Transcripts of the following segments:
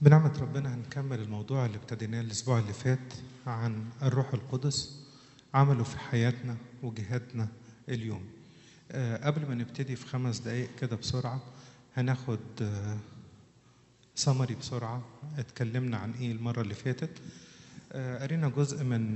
بنعمة ربنا هنكمل الموضوع اللي ابتديناه الأسبوع اللي فات عن الروح القدس عمله في حياتنا وجهادنا اليوم. قبل ما نبتدي في 5 دقايق كده بسرعة هناخد سمري بسرعة. اتكلمنا عن ايه المرة اللي فاتت؟ قرينا جزء من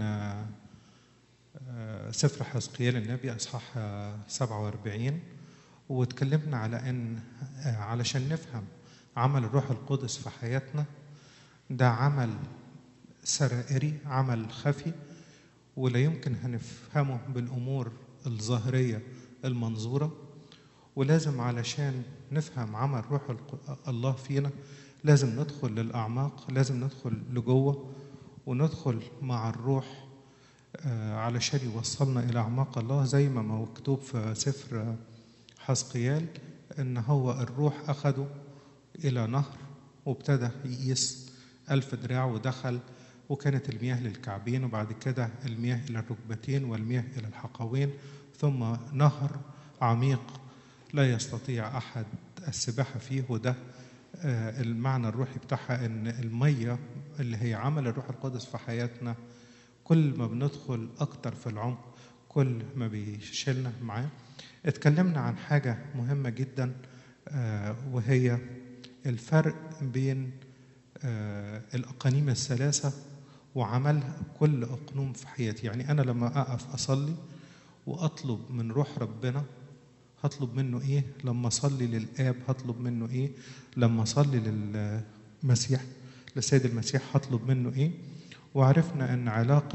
سفر حزقيال النبي أصحاح 47 واتكلمنا على ان علشان نفهم عمل الروح القدس في حياتنا ده عمل سرائري، عمل خفي، ولا يمكن هنفهمه بالأمور الظاهرية المنظورة. ولازم علشان نفهم عمل روح الله فينا لازم ندخل للأعماق، لازم ندخل لجوه وندخل مع الروح علشان يوصلنا إلى أعماق الله، زي ما مكتوب في سفر حزقيال إن هو الروح أخده إلى نهر وابتدى يقيس 1000 دراع ودخل، وكانت المياه للكعبين وبعد كده المياه إلى الركبتين والمياه إلى الحقوين، ثم نهر عميق لا يستطيع أحد السباحة فيه. وده المعنى الروحي بتاعها، إن المية اللي هي عمل الروح القدس في حياتنا كل ما بندخل أكتر في العمق كل ما بيشيلنا معاه. اتكلمنا عن حاجة مهمة جدا وهي الفرق بين الأقانيم الثلاثة وعملها كل أقنوم في حياتي. يعني أنا لما أقف أصلي وأطلب من روح ربنا هطلب منه إيه؟ لما أصلي للآب هطلب منه إيه؟ لما أصلي للمسيح للسيد المسيح هطلب منه إيه؟ وعرفنا أن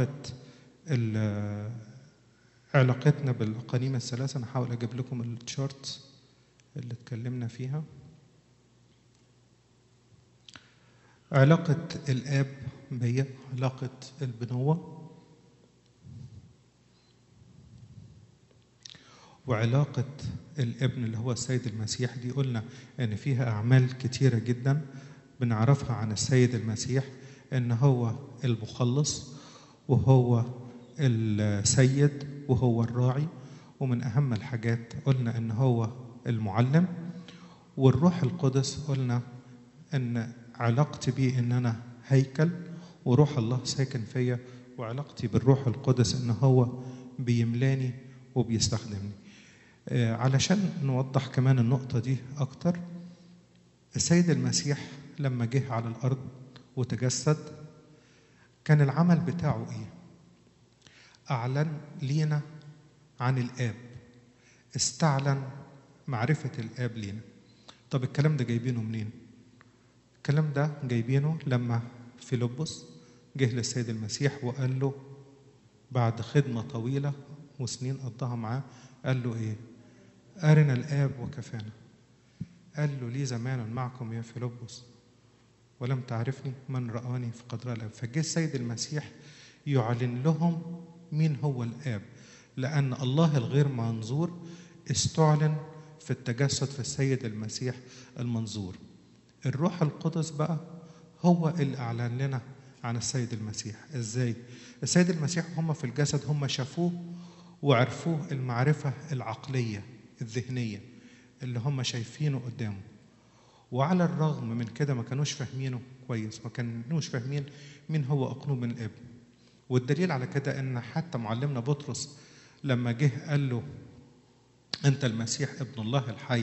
علاقتنا بالأقانيم الثلاثة، أنا هحاول أجيب لكم التشارت اللي اتكلمنا فيها. علاقة الآب بيا، علاقة البنوة، وعلاقة الابن اللي هو السيد المسيح. دي قلنا أن فيها أعمال كتيرة جدا بنعرفها عن السيد المسيح، أن هو المخلص وهو السيد وهو الراعي، ومن أهم الحاجات قلنا أن هو المعلم. والروح القدس قلنا أن علاقتي بيه أن أنا هيكل وروح الله ساكن فيا، وعلاقتي بالروح القدس أن هو بيملاني وبيستخدمني. علشان نوضح كمان النقطة دي أكتر، السيد المسيح لما جه على الأرض وتجسد كان العمل بتاعه إيه؟ أعلن لينا عن الآب، استعلن معرفة الآب لينا. طب الكلام ده جايبينه منين؟ الكلام ده جايبينه لما فيلبس جه للسيد المسيح وقال له بعد خدمة طويلة وسنين قضاها معاه، قال له إيه؟ أرنا الآب وكفانا. قال له لي زمان معكم يا فيلبس ولم تعرفني، من رآني فقد رأى الآب. فجه السيد المسيح يعلن لهم مين هو الآب، لأن الله الغير منظور استعلن في التجسد في السيد المسيح المنظور. الروح القدس بقى هو اللي أعلن لنا عن السيد المسيح. إزاي؟ السيد المسيح هم في الجسد هم شافوه وعرفوه المعرفة العقلية الذهنية اللي هم شايفينه قدامه، وعلى الرغم من كده ما كانوش فاهمينه كويس، ما كانوش فاهمين مين هو أقنوم من الابن. والدليل على كده ان حتى معلمنا بطرس لما جه قال له انت المسيح ابن الله الحي،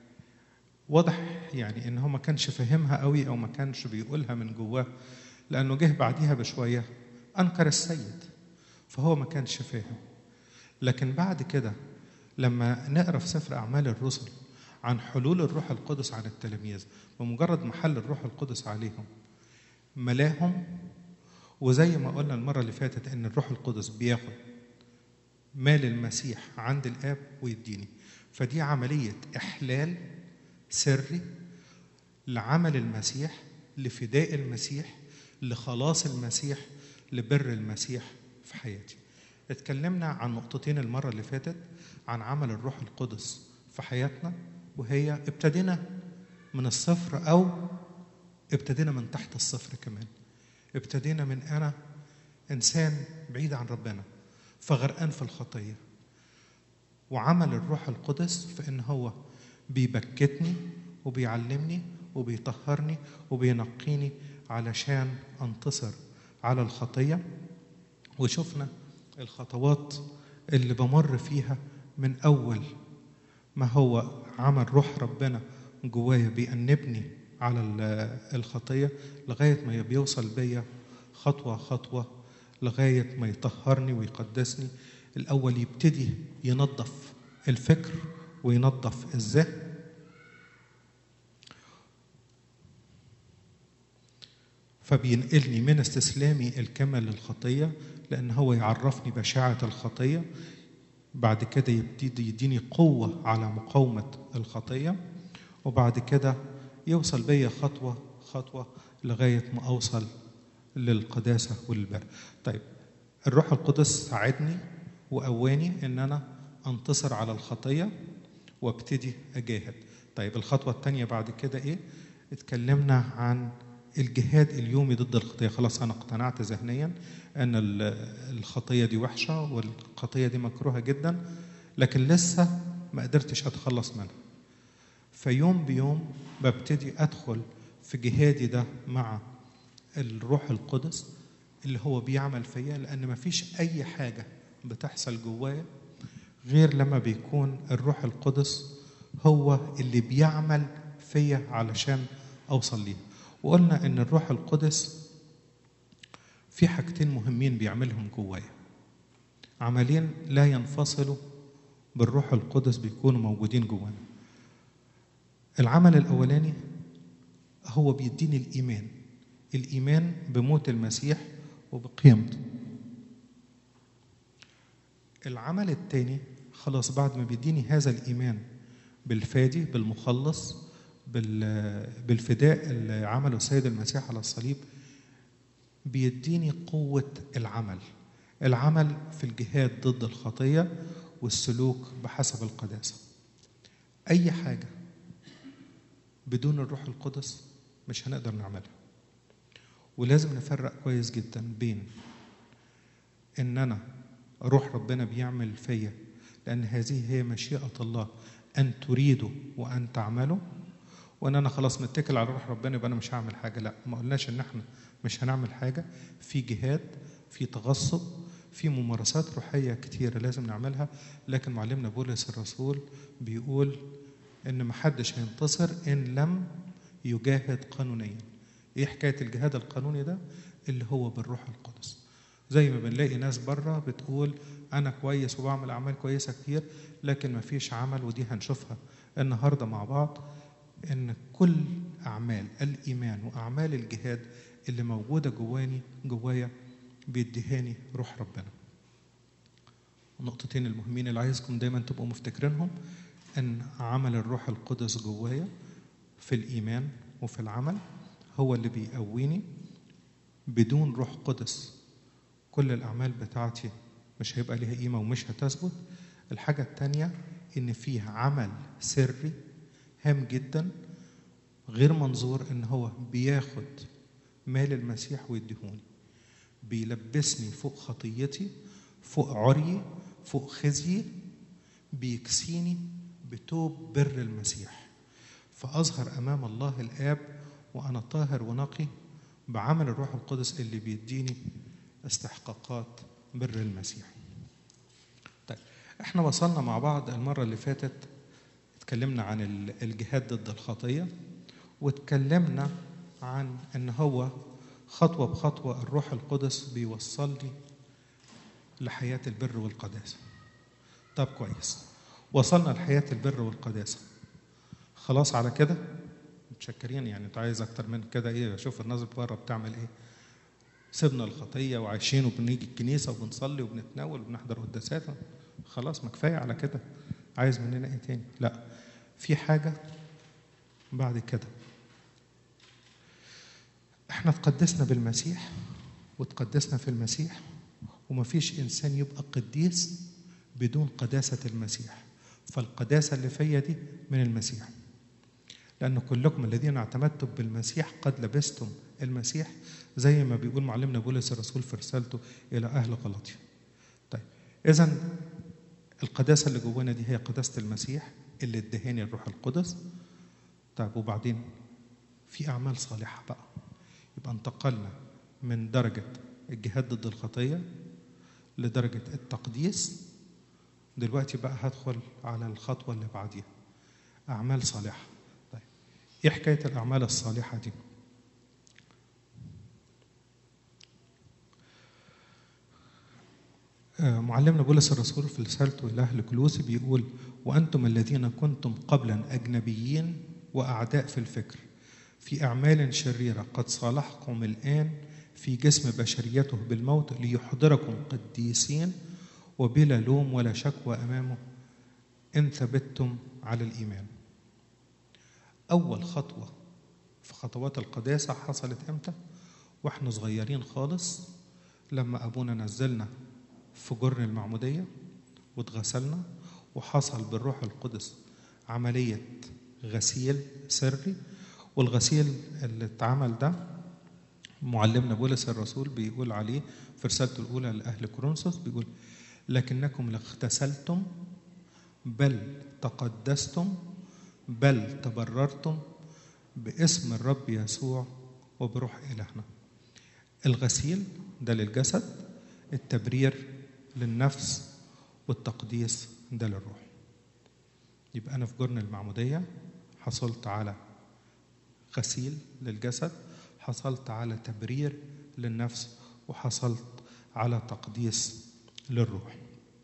واضح يعني ان هو ما كانش فاهمها قوي او ما كانش بيقولها من جواه، لانه جه بعديها بشويه انكر السيد، فهو ما كانش فاهم. لكن بعد كده لما نقرا في سفر اعمال الرسل عن حلول الروح القدس عن التلاميذ، بمجرد محل الروح القدس عليهم ملاهم. وزي ما قلنا المرة اللي فاتت ان الروح القدس بياخد مال المسيح عند الآب ويديني، فدي عملية إحلال سري لعمل المسيح، لفداء المسيح، لخلاص المسيح، لبر المسيح في حياتي. اتكلمنا عن نقطتين المرة اللي فاتت عن عمل الروح القدس في حياتنا، وهي ابتدينا من الصفر أو ابتدينا من تحت الصفر كمان. ابتدينا من أنا إنسان بعيد عن ربنا فغرقان في الخطية، وعمل الروح القدس في إن هو بيبكتني وبيعلمني وبيطهرني وبينقيني علشان انتصر على الخطية. وشفنا الخطوات اللي بمر فيها من أول ما هو عمل روح ربنا جوايا بيأنبني على الخطية لغاية ما بيوصل بيا خطوة خطوة لغاية ما يطهرني ويقدسني. الأول يبتدي ينظف الفكر وينظف الذهن، فبينقلني من استسلامي الكامل للخطية لأن هو يعرفني بشاعة الخطية. بعد كده يبتدي يديني قوة على مقاومة الخطية، وبعد كده يوصل بيا خطوة خطوة لغاية ما أوصل للقداسة والبر. طيب الروح القدس ساعدني وقواني إن أنا أنتصر على الخطية وابتدي أجاهد. طيب الخطوة الثانية بعد كده إيه؟ اتكلمنا عن الجهاد اليومي ضد الخطية. خلاص أنا اقتنعت ذهنيا أن الخطية دي وحشة والخطية دي مكروهة جدا، لكن لسه ما قدرتش أتخلص منها. فيوم بيوم ببتدي أدخل في جهادي ده مع الروح القدس اللي هو بيعمل فيا، لأن ما فيش أي حاجة بتحصل جوايا غير لما بيكون الروح القدس هو اللي بيعمل فيا علشان أوصل ليه. وقلنا إن الروح القدس في حاجتين مهمين بيعملهم جوايا، عملين لا ينفصلوا بالروح القدس بيكونوا موجودين جوانا. العمل الأولاني هو بيديني الإيمان بموت المسيح وبقيامته. العمل الثاني خلاص بعد ما بيديني هذا الإيمان بالفادي بالمخلص بالفداء اللي عمله السيد المسيح على الصليب، بيديني قوة العمل في الجهاد ضد الخطية والسلوك بحسب القداسة. أي حاجة بدون الروح القدس مش هنقدر نعملها. ولازم نفرق كويس جدا بين إن أنا روح ربنا بيعمل فيا لأن هذه هي مشيئة الله أن تريده وأن تعمله، وأن أنا خلاص متكل على روح ربنا يبقى أنا مش هعمل حاجة. لا، ما قلناش إن إحنا مش هنعمل حاجة. في جهاد، في تغصب، في ممارسات روحية كتيرة لازم نعملها. لكن معلمنا بولس الرسول بيقول إن محدش هينتصر إن لم يجاهد قانونيا. إيه حكاية الجهاد القانوني ده؟ اللي هو بالروح القدس. زي ما بنلاقي ناس بره بتقول أنا كويس وبعمل أعمال كويسة كتير، لكن ما فيش عمل. ودي هنشوفها النهاردة مع بعض، إن كل أعمال الإيمان وأعمال الجهاد اللي موجودة جوايا بيديهاني روح ربنا. النقطتين المهمين اللي عايزكم دايما تبقوا مفتكرينهم، أن عمل الروح القدس جوايا في الإيمان وفي العمل هو اللي بيقويني. بدون روح قدس كل الأعمال بتاعتي مش هيبقى ليها قيمة ومش هتثبت. الحاجة التانية إن فيه عمل سري هام جدا غير منظور، إن هو بياخد مال المسيح ويديهوني، بيلبسني فوق خطيتي، فوق عريي، فوق خزيي، بيكسيني بتوب بر المسيح، فأظهر أمام الله الآب وأنا طاهر ونقي بعمل الروح القدس اللي بيديني استحقاقات بر المسيح. طيب احنا وصلنا مع بعض المرة اللي فاتت، اتكلمنا عن الجهاد ضد الخطية، واتكلمنا عن ان هو خطوة بخطوة الروح القدس بيوصلني لحياة البر والقداسة. طب كويس، وصلنا لحياة البر والقداسة، خلاص على كده متشكرين؟ يعني انت عايز اكتر من كده ايه؟ شوف الناس بره بتعمل ايه، سيبنا الخطية وعايشين وبنيجي الكنيسة وبنصلي وبنتناول وبنحضر قداسات، خلاص ما كفاية على كده، عايز مننا ايه تاني؟ لا، في حاجة بعد كده. احنا تقدسنا بالمسيح وتقدسنا في المسيح، ومفيش انسان يبقى قديس بدون قداسة المسيح. فالقداسة اللي فيا دي من المسيح، لأن كلكم الذين اعتمدتم بالمسيح قد لبستم المسيح، زي ما بيقول معلمنا بولس الرسول في رسالته إلى أهل غلاطيا. طيب إذن القداسة اللي جوانا دي هي قداسة المسيح اللي ادهاني الروح القدس. طيب وبعدين في أعمال صالحة بقى. يبقى انتقلنا من درجة الجهاد ضد الخطية لدرجة التقديس. دلوقتي بقى هدخل على الخطوة اللي بعديها، أعمال صالحة. طيب إيه حكاية الأعمال الصالحة دي؟ معلمنا بولس الرسول في رسالته إلى أهل كولوسي بيقول: وأنتم الذين كنتم قبلا أجنبيين وأعداء في الفكر في أعمال شريرة قد صالحكم الآن في جسم بشريته بالموت ليحضركم قديسين وبلا لوم ولا شكوى أمامه إن ثبتتم على الإيمان. أول خطوة في خطوات القداسة حصلت إمتى؟ وإحنا صغيرين خالص، لما أبونا نزلنا في جرن المعمودية واتغسلنا، وحصل بالروح القدس عملية غسيل سري. والغسيل اللي اتعمل ده معلمنا بولس الرسول بيقول عليه في رسالته الأولى لأهل كورنثوس، بيقول: لكنكم لاغتسلتم بل تقدستم بل تبررتم باسم الرب يسوع وبروح إلهنا. الغسيل ده للجسد، التبرير للنفس، والتقديس ده للروح. يبقى أنا في جرن المعمودية حصلت على غسيل للجسد، حصلت على تبرير للنفس، وحصلت على تقديس للروح.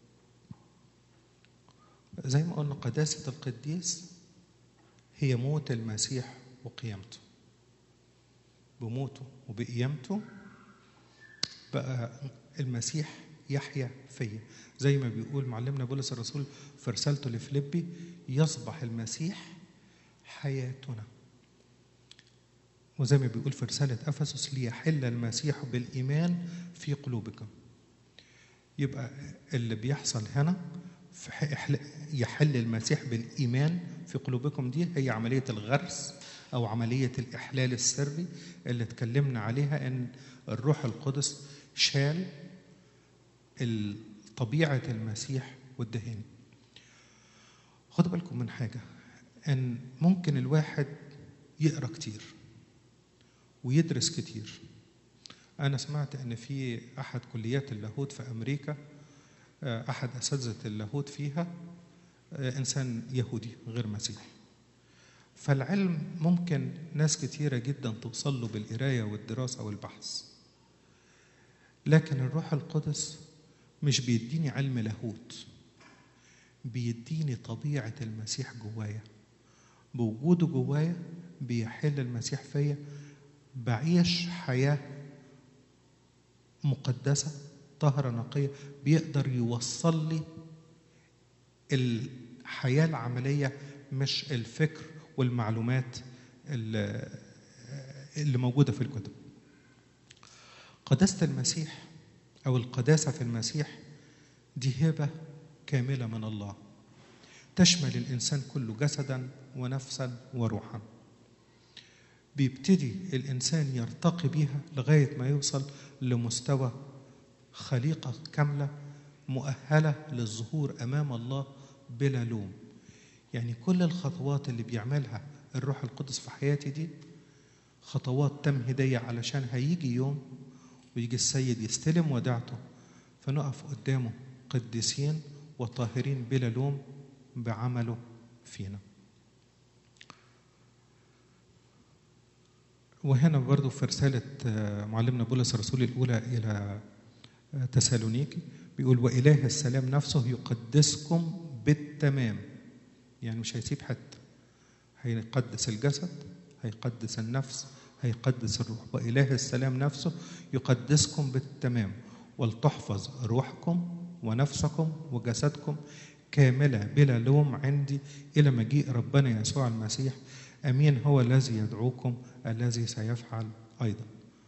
زي ما قلنا قداسة القديس هي موت المسيح وقيامته. بموته وبقيامته بقى المسيح يحيا فيا، زي ما بيقول معلمنا بولس الرسول في رسالته لفيليبي: يصبح المسيح حياتنا. وزي ما بيقول في رسالة أفسس: ليحل المسيح بالإيمان في قلوبكم. يبقى اللي بيحصل هنا يحل المسيح بالإيمان في قلوبكم، دي هي عملية الغرس أو عملية الإحلال السري اللي اتكلمنا عليها، إن الروح القدس شال طبيعة المسيح والدهان. خدوا بالكم من حاجة، إن ممكن الواحد يقرأ كتير ويدرس كتير. أنا سمعت إن في أحد كليات اللاهوت في أمريكا، أحد أساتذة اللاهوت فيها إنسان يهودي غير مسيحي. فالعلم ممكن ناس كتيرة جدا توصل له بالقراية والدراسة والبحث، لكن الروح القدس مش بيديني علم لاهوت، بيديني طبيعة المسيح جوايا. بوجوده جوايا بيحل المسيح فيا، بعيش حياة مقدسة طاهرة نقية، بيقدر يوصل لي الحياة العملية، مش الفكر والمعلومات اللي موجودة في الكتب. قداسة المسيح أو القداسة في المسيح دي هبة كاملة من الله، تشمل الإنسان كله جسدا ونفسا وروحا. بيبتدي الإنسان يرتقي بيها لغاية ما يوصل لمستوى خليقة كاملة مؤهلة للظهور أمام الله بلا لوم. يعني كل الخطوات اللي بيعملها الروح القدس في حياتي دي خطوات تمهيدية، علشان هيجي يوم ويجي السيد يستلم وداعته، فنقف قدامه قديسين وطاهرين بلا لوم بعمله فينا. وهنا برضو في رسالة معلمنا بولس الرسول الأولى إلى تسالونيكي بيقول: وإله السلام نفسه يقدسكم بالتمام. يعني مش هيسيب حتى، هيقدس الجسد، هيقدس النفس، هيقدس الروح. وإله السلام نفسه يقدسكم بالتمام، ولتحفظ روحكم ونفسكم وجسدكم كاملة بلا لوم عندي إلى مجيء ربنا يسوع المسيح. أمين هو الذي يدعوكم الذي سيفعل أيضا.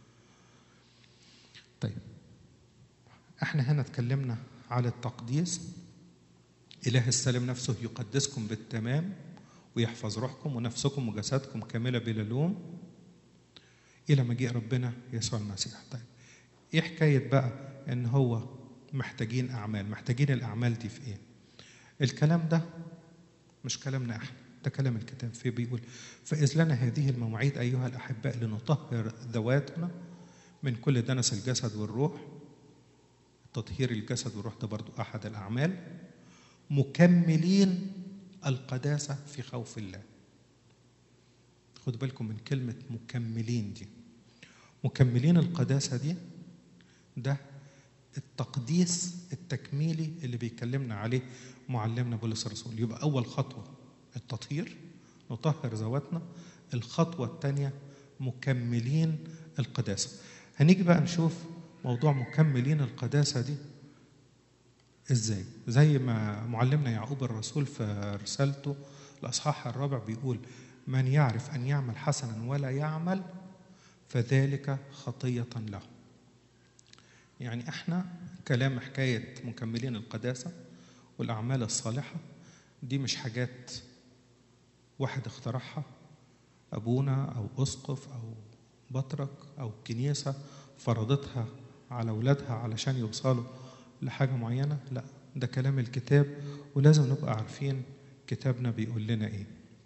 طيب احنا هنا اتكلمنا على التقديس. إله السلام نفسه يقدسكم بالتمام ويحفظ روحكم ونفسكم وجسدكم كاملة بلا لوم إلى مجيء ربنا يسوع المسيح. طيب إيه حكاية بقى إن هو محتاجين أعمال؟ محتاجين الأعمال دي في إيه؟ الكلام ده مش كلامنا إحنا، ده كلام الكتاب فيه بيقول: فإذ لنا هذه المواعيد أيها الأحباء لنطهر ذواتنا من كل دنس الجسد والروح. تطهير الجسد والروح ده برضو أحد الأعمال. مكملين القداسة في خوف الله. خدوا بالكم من كلمة مكملين دي. مكملين القداسة دي ده التقديس التكميلي اللي بيكلمنا عليه معلمنا بولس الرسول. يبقى أول خطوة التطهير، نطهر ذواتنا. الخطوة الثانية مكملين القداسة. هنيجي بقى نشوف موضوع مكملين القداسة دي إزاي. زي ما معلمنا يعقوب الرسول في رسالته الأصحاح 4 بيقول: من يعرف أن يعمل حسنا ولا يعمل فذلك خطية له. يعني احنا كلام حكاية مكملين القداسة والأعمال الصالحة دي مش حاجات واحد اخترعها، أبونا أو أسقف أو بطرك أو كنيسة فرضتها على أولادها علشان يوصلوا لحاجة معينة. لا، ده كلام الكتاب، ولازم نبقى عارفين كتابنا بيقول لنا إيه.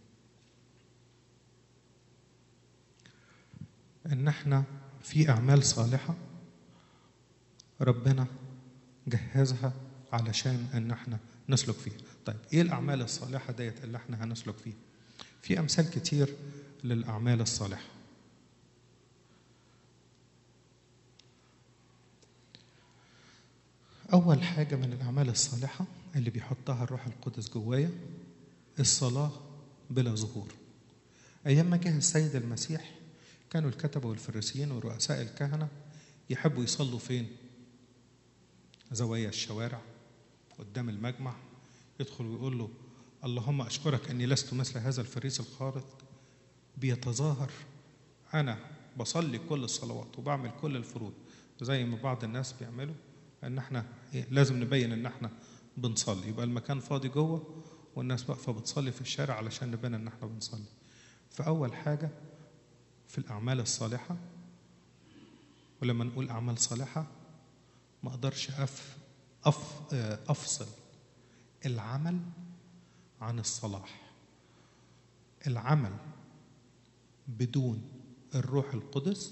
إن احنا في أعمال صالحة ربنا جهزها علشان ان احنا نسلك فيها. طيب ايه الاعمال الصالحه ديت اللي احنا هنسلك فيها؟ في امثال كتير للاعمال الصالحه. اول حاجه من الاعمال الصالحه اللي بيحطها الروح القدس جوايا الصلاه بلا ظهور. ايام ما جه السيد المسيح كانوا الكتبه والفريسيين ورؤساء الكهنه يحبوا يصلوا فين؟ زوايا الشوارع قدام المجمع. يدخل ويقول له: اللهم أشكرك أني لست مثل هذا الفريس الخارق بيتظاهر أنا بصلي كل الصلوات وبعمل كل الفروض، زي ما بعض الناس بيعملوا، أن احنا لازم نبين أن احنا بنصلي. يبقى المكان فاضي جوه والناس واقفة بتصلي في الشارع علشان نبين أن احنا بنصلي. فأول حاجة في الأعمال الصالحة، ولما نقول أعمال صالحة ما أقدرش أفصل العمل عن الصلاح. العمل بدون الروح القدس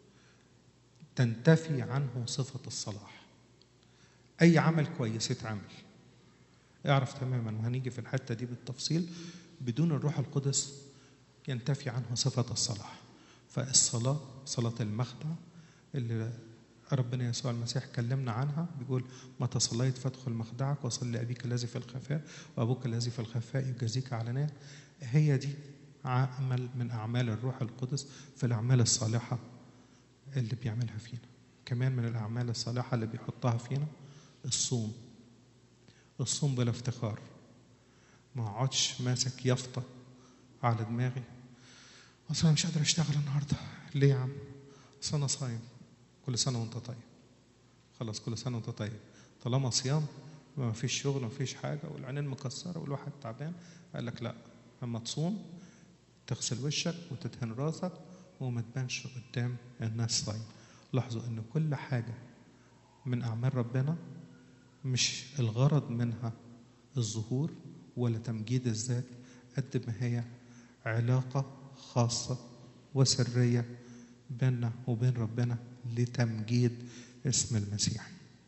تنتفي عنه صفة الصلاح. أي عمل كويس يتعمل اعرف تماما، وهنيجي في الحتة دي بالتفصيل، بدون الروح القدس ينتفي عنه صفة الصلاح. فالصلاة، صلاة المخدع اللي ربنا يسوع المسيح كلمنا عنها، بيقول: متى صليت فادخل مخدعك وصل لأبيك الذي في الخفاء وأبوك الذي في الخفاء يجازيك علانية. هي دي عمل من أعمال الروح القدس في الأعمال الصالحة اللي بيعملها فينا. كمان من الأعمال الصالحة اللي بيحطها فينا الصوم. الصوم بلا افتخار. ما اقعدش ماسك يافطة على دماغي: أصل أنا مش قادر أشتغل النهاردة. ليه يا عم؟ أصل أنا صايم. كل سنة وأنت طيب. خلاص، كل سنة وأنت طيب. طالما صيام ما فيش شغل، ما فيش حاجة، والعينين مكسرة والواحد تعبان، قال لك لا، أما تصوم تغسل وشك وتدهن راسك وما تبانش قدام الناس صايم. لاحظوا أن كل حاجة من أعمال ربنا مش الغرض منها الظهور ولا تمجيد الذات، قد ما هي علاقة خاصة وسرية بيننا وبين ربنا لتمجيد اسم المسيح.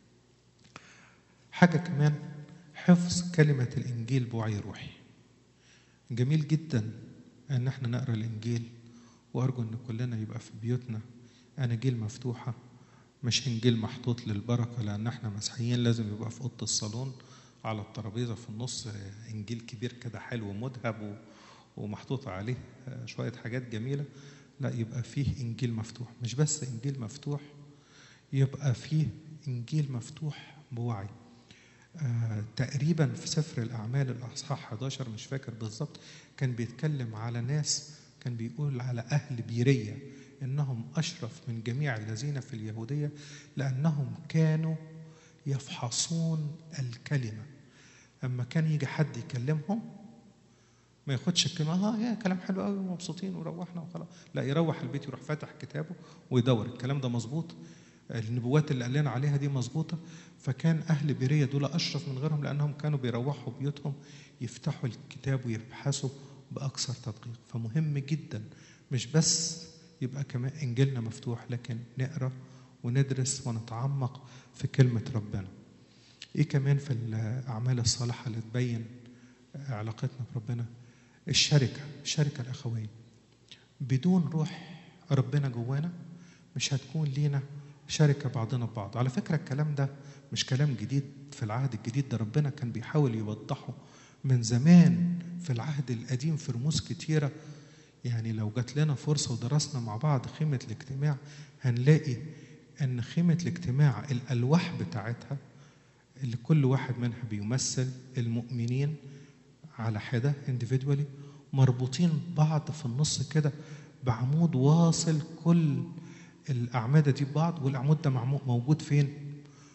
حاجة كمان، حفظ كلمة الإنجيل بوعي روحي. جميل جدا أن احنا نقرأ الإنجيل، وأرجو أن كلنا يبقى في بيوتنا أناجيل مفتوحة، مش إنجيل محطوط للبركة، لأن احنا مسيحيين لازم يبقى في أوضة الصالون على الترابيزة في النص إنجيل كبير كده حلو ومذهب ومحطوط عليه شوية حاجات جميلة. لا، يبقى فيه إنجيل مفتوح. مش بس إنجيل مفتوح، يبقى فيه إنجيل مفتوح بوعي. تقريبا في سفر الأعمال الأصحاح 11 مش فاكر بالضبط، كان بيتكلم على ناس، كان بيقول على أهل بيرية إنهم أشرف من جميع الذين في اليهودية لأنهم كانوا يفحصون الكلمة. أما كان يجي حد يكلمهم ما ياخدش الكلمة يا كلام حلو قوي ومبسوطين وروحنا وخلاص، لا، يروح البيت يروح فاتح كتابه ويدور الكلام ده مظبوط، النبوات اللي قالنا عليها دي مظبوطة. فكان أهل بيرية دول أشرف من غيرهم لأنهم كانوا بيروحوا بيوتهم يفتحوا الكتاب ويبحثوا بأكثر تدقيق. فمهم جدا مش بس يبقى كمان إنجيلنا مفتوح، لكن نقرأ وندرس ونتعمق في كلمة ربنا. إيه كمان في الأعمال الصالحة اللي تبين علاقتنا بربنا؟ الشركة الأخوية. بدون روح ربنا جوانا مش هتكون لينا شركة بعضنا ببعض. على فكرة الكلام ده مش كلام جديد في العهد الجديد، ده ربنا كان بيحاول يوضحه من زمان في العهد القديم في رموز كتيرة. يعني لو جات لنا فرصة ودرسنا مع بعض خيمة الاجتماع هنلاقي أن خيمة الاجتماع الألواح بتاعتها اللي كل واحد منها بيمثل المؤمنين على حدة individually مربوطين بعض في النص كده بعمود واصل كل الأعمدة دي ببعض. والعمود ده موجود فين؟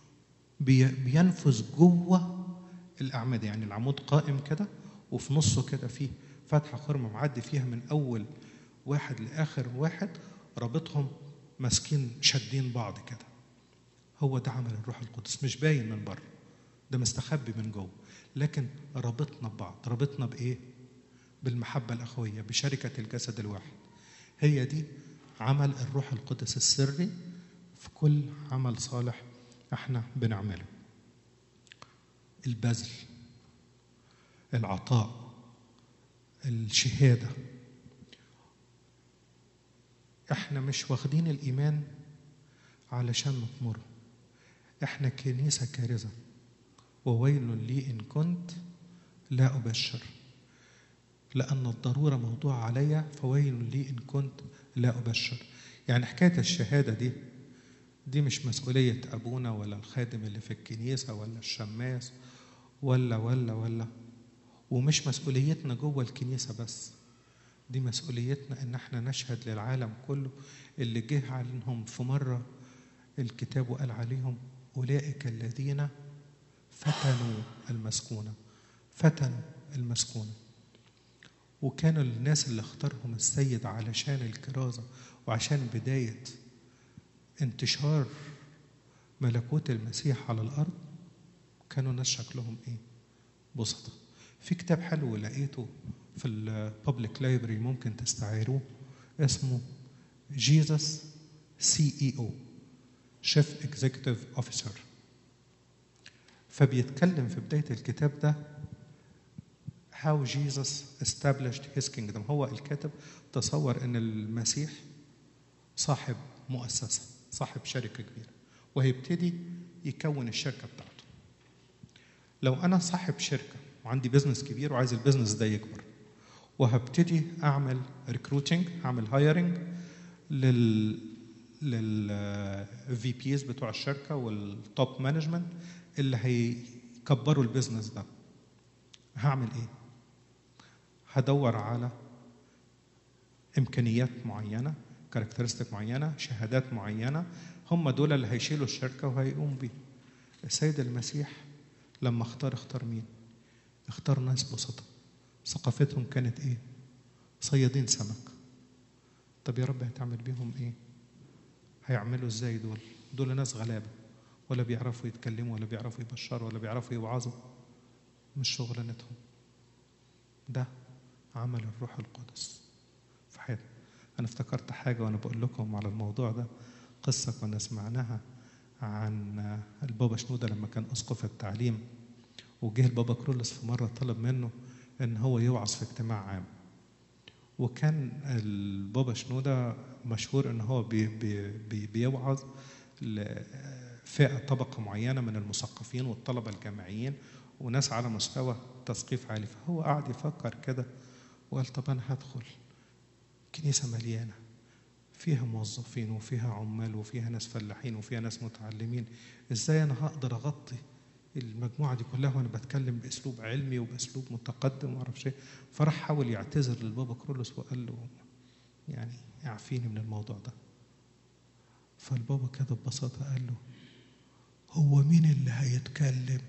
بينفذ جوه الأعمدة. يعني العمود قائم كده وفي نصه كده فيه فتحة خرمة معدي فيها من أول واحد لآخر واحد، رابطهم ماسكين شادين بعض كده. هو ده عمل الروح القدس، مش باين من بره، ده مستخبي من جوه، لكن رابطنا ببعض. رابطنا بإيه؟ بالمحبة الأخوية، بشركة الجسد الواحد. هي دي عمل الروح القدس السري في كل عمل صالح احنا بنعمله. البذل، العطاء، الشهادة. احنا مش واخدين الإيمان علشان نطمره، احنا كنيسة كارزة. وويل لي إن كنت لا أبشر، لأن الضرورة موضوع عليا، فويل لي إن كنت لا أبشر. يعني حكاية الشهادة دي مش مسؤولية أبونا ولا الخادم اللي في الكنيسة ولا الشماس ولا ومش مسؤوليتنا جوه الكنيسة بس، دي مسؤوليتنا إن احنا نشهد للعالم كله. اللي جه عنهم في مرة الكتاب وقال عليهم أولئك الذين فتنوا المسكونة. وكانوا الناس اللي اختارهم السيد علشان الكرازة وعشان بداية انتشار ملكوت المسيح على الأرض، كانوا ناس شكلهم إيه؟ بسطة. في كتاب حلو لقيته في البابليك لايبرري ممكن تستعيروه، اسمه جيسس CEO Chief Executive Officer. فبيتكلم في بداية الكتاب ده How Jesus established his kingdom. هو الكاتب تصور أن المسيح صاحب مؤسسة، صاحب شركة كبيرة، وهيبتدي يكون الشركة بتاعته. لو أنا صاحب شركة وعندي بيزنس كبير وعايز البيزنس ده يكبر، وهبتدي أعمل ريكروتينج، أعمل هايرنج للVPs بتوع الشركة والتوب مانجمنت اللي هيكبروا البيزنس ده، هعمل إيه؟ هدور على إمكانيات معينة، كاركترستيك معينة، شهادات معينة، هم دول اللي هيشيلوا الشركة وهيقوم بيه. السيد المسيح لما اختار مين؟ اختار ناس بسطة ثقافتهم كانت ايه؟ صيادين سمك. طب يا رب هتعمل بيهم ايه؟ هيعملوا ازاي دول ناس غلابة، ولا بيعرفوا يتكلموا ولا بيعرفوا يبشروا ولا بيعرفوا يوعظوا، مش شغلانتهم. ده عمل الروح القدس في حياتنا. أنا افتكرت حاجة وأنا بقول لكم على الموضوع ده، قصة كنا سمعناها عن البابا شنودة لما كان أسقف التعليم، وجه البابا كرولس في مرة طلب منه إن هو يوعظ في اجتماع عام. وكان البابا شنودة مشهور إن هو بيوعظ لفئة طبقة معينة من المثقفين والطلبة الجامعيين وناس على مستوى تثقيف عالي. فهو قاعد يفكر كده وقال طب أنا هدخل كنيسة مليانة فيها موظفين وفيها عمال وفيها ناس فلاحين وفيها ناس متعلمين، إزاي أنا هقدر أغطي المجموعة دي كلها وأنا بتكلم بأسلوب علمي وبأسلوب متقدم ومعرفش إيه. فراح حاول يعتذر للبابا كرولوس وقال له يعني اعفيني من الموضوع ده. فالبابا كده ببساطة قال له هو مين اللي هيتكلم؟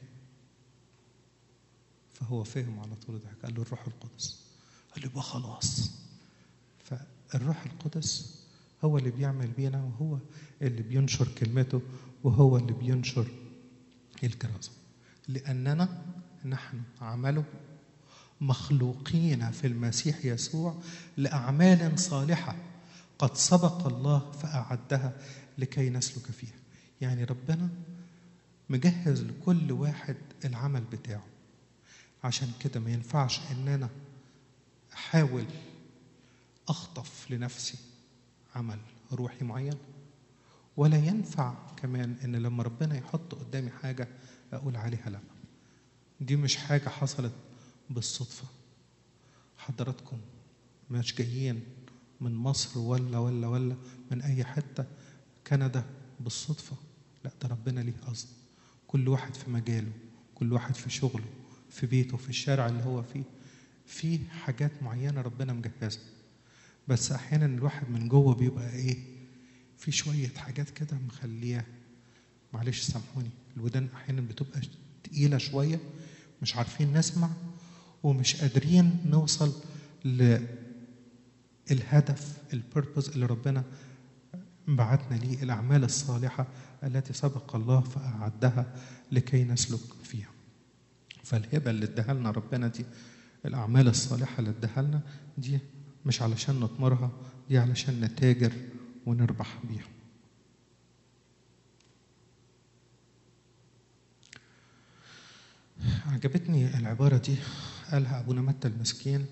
فهو فهم على طول ضحك، قال له الروح القدس. قال له يبقى خلاص. فالروح القدس هو اللي بيعمل بينا، وهو اللي بينشر كلمته، وهو اللي بينشر الكرازة، لأننا نحن عمله مخلوقين في المسيح يسوع لأعمال صالحة قد سبق الله فأعدها لكي نسلك فيها. يعني ربنا مجهز لكل واحد العمل بتاعه. عشان كده ما ينفعش ان انا احاول اخطف لنفسي عمل روحي معين، ولا ينفع كمان ان لما ربنا يحط قدامي حاجة اقول عليها لا. دي مش حاجة حصلت بالصدفة. حضراتكم مش جايين من مصر ولا من اي حتة كندا بالصدفة. لا، ده ربنا ليه قصد. كل واحد في مجاله، كل واحد في شغله، في بيته، في الشارع اللي هو فيه، في حاجات معينة ربنا مجهزها. بس احيانا الواحد من جوه بيبقى ايه، في شوية حاجات كده مخليه، معلش سامحوني، الودان احيانا بتبقى تقيلة شوية، مش عارفين نسمع ومش قادرين نوصل للهدف، البيربوز اللي ربنا بعتنا ليه، الأعمال الصالحة التي سبق الله فأعدها لكي نسلك فيها. فالهبة اللي اداها لنا ربنا دي، الأعمال الصالحة اللي اداها لنا دي، مش علشان نطمرها، دي علشان نتاجر ونربح بيها. عجبتني العبارة دي، قالها أبونا متى المسكين: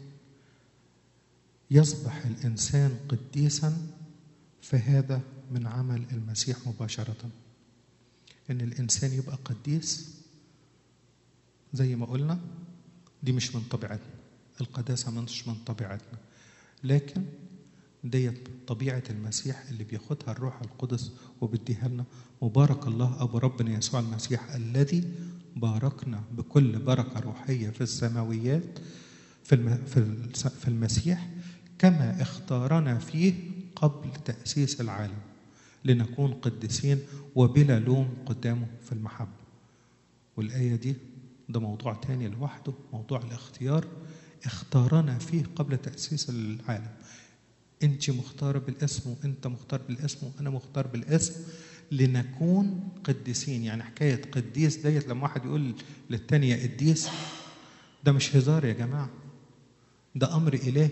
يصبح الإنسان قديسا فهذا من عمل المسيح مباشرة. إن الإنسان يبقى قديس زي ما قلنا، دي مش من طبيعتنا، القداسة مش من طبيعتنا، لكن ديت طبيعة المسيح اللي بياخدها الروح القدس وبيديها لنا. مبارك الله أبو ربنا يسوع المسيح الذي باركنا بكل بركة روحية في السماويات في المسيح، كما اختارنا فيه قبل تأسيس العالم لنكون قديسين وبلا لوم قدامه في المحبة. والآية دي ده موضوع تاني لوحده، موضوع الاختيار. اختارنا فيه قبل تأسيس العالم. انت مختارة بالاسم، وانت مختار بالاسم، وانا مختار بالاسم، لنكون قديسين. يعني حكاية قديس ديت لما واحد يقول للتانية قديس، ده مش هزار يا جماعة، ده أمر إلهي.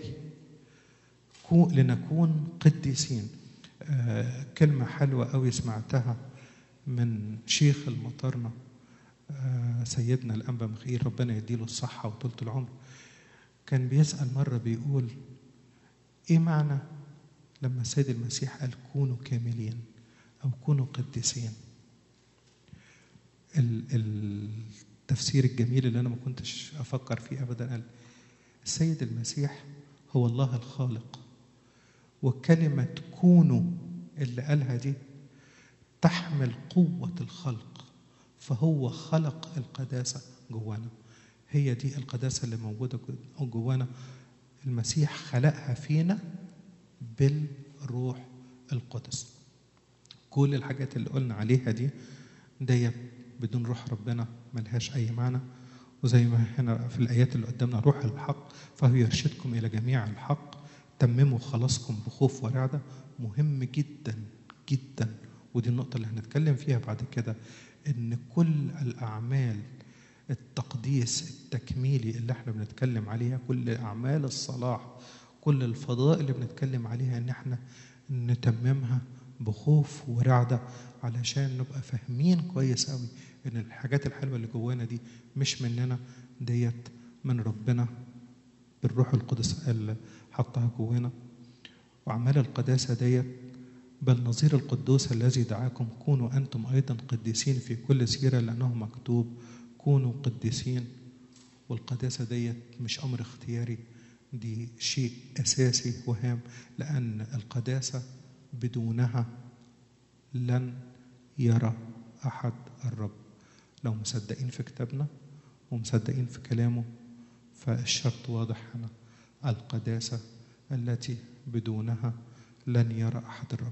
لنكون قديسين. كلمة حلوة قوي سمعتها من شيخ المطرنة، سيدنا الأنبا مخيل ربنا يديله الصحة وطولة العمر. كان بيسأل مرة بيقول: إيه معنى لما السيد المسيح قال كونوا كاملين أو كونوا قديسين؟ التفسير الجميل اللي أنا ما كنتش أفكر فيه أبدا، قال: السيد المسيح هو الله الخالق، وكلمة كونوا اللي قالها دي تحمل قوة الخلق، فهو خلق القداسة جوانا. هي دي القداسة اللي موجودة جوانا، المسيح خلقها فينا بالروح القدس. كل الحاجات اللي قلنا عليها دي بدون روح ربنا ملهاش أي معنى. وزي ما هنا في الآيات اللي قدامنا: روح الحق فهو يرشدكم إلى جميع الحق، تمموا خلاصكم بخوف ورعدة. مهم جدا جدا، ودي النقطة اللي هنتكلم فيها بعد كده، إن كل الأعمال التقديس التكميلي اللي احنا بنتكلم عليها، كل أعمال الصلاح، كل الفضائل اللي بنتكلم عليها، إن احنا نتممها بخوف ورعدة، علشان نبقى فاهمين كويس قوي إن الحاجات الحلوة اللي جوانا دي مش مننا، ديت من ربنا بالروح القدس اللي حطها جوانا. وأعمال القداسة ديت: بل نظير القدوس الذي دعاكم كونوا أنتم أيضا قديسين في كل سيرة لأنه مكتوب كونوا قديسين. والقداسة ديت مش أمر اختياري، دي شيء أساسي وهام، لأن القداسة بدونها لن يرى أحد الرب. لو مصدقين في كتابنا ومصدقين في كلامه، فالشرط واضح هنا: القداسة التي بدونها لن يرى أحد الرب.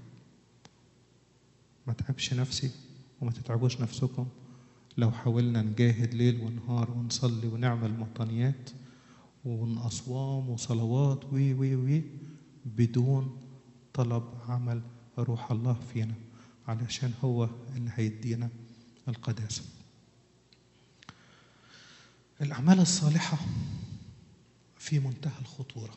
ما تعبش نفسي وما تتعبوش نفسكم لو حاولنا نجاهد ليل ونهار ونصلي ونعمل مطنيات ونصوام وصلوات وي بدون طلب عمل روح الله فينا، علشان هو اللي هيدينا القداسة. الأعمال الصالحة في منتهى الخطورة.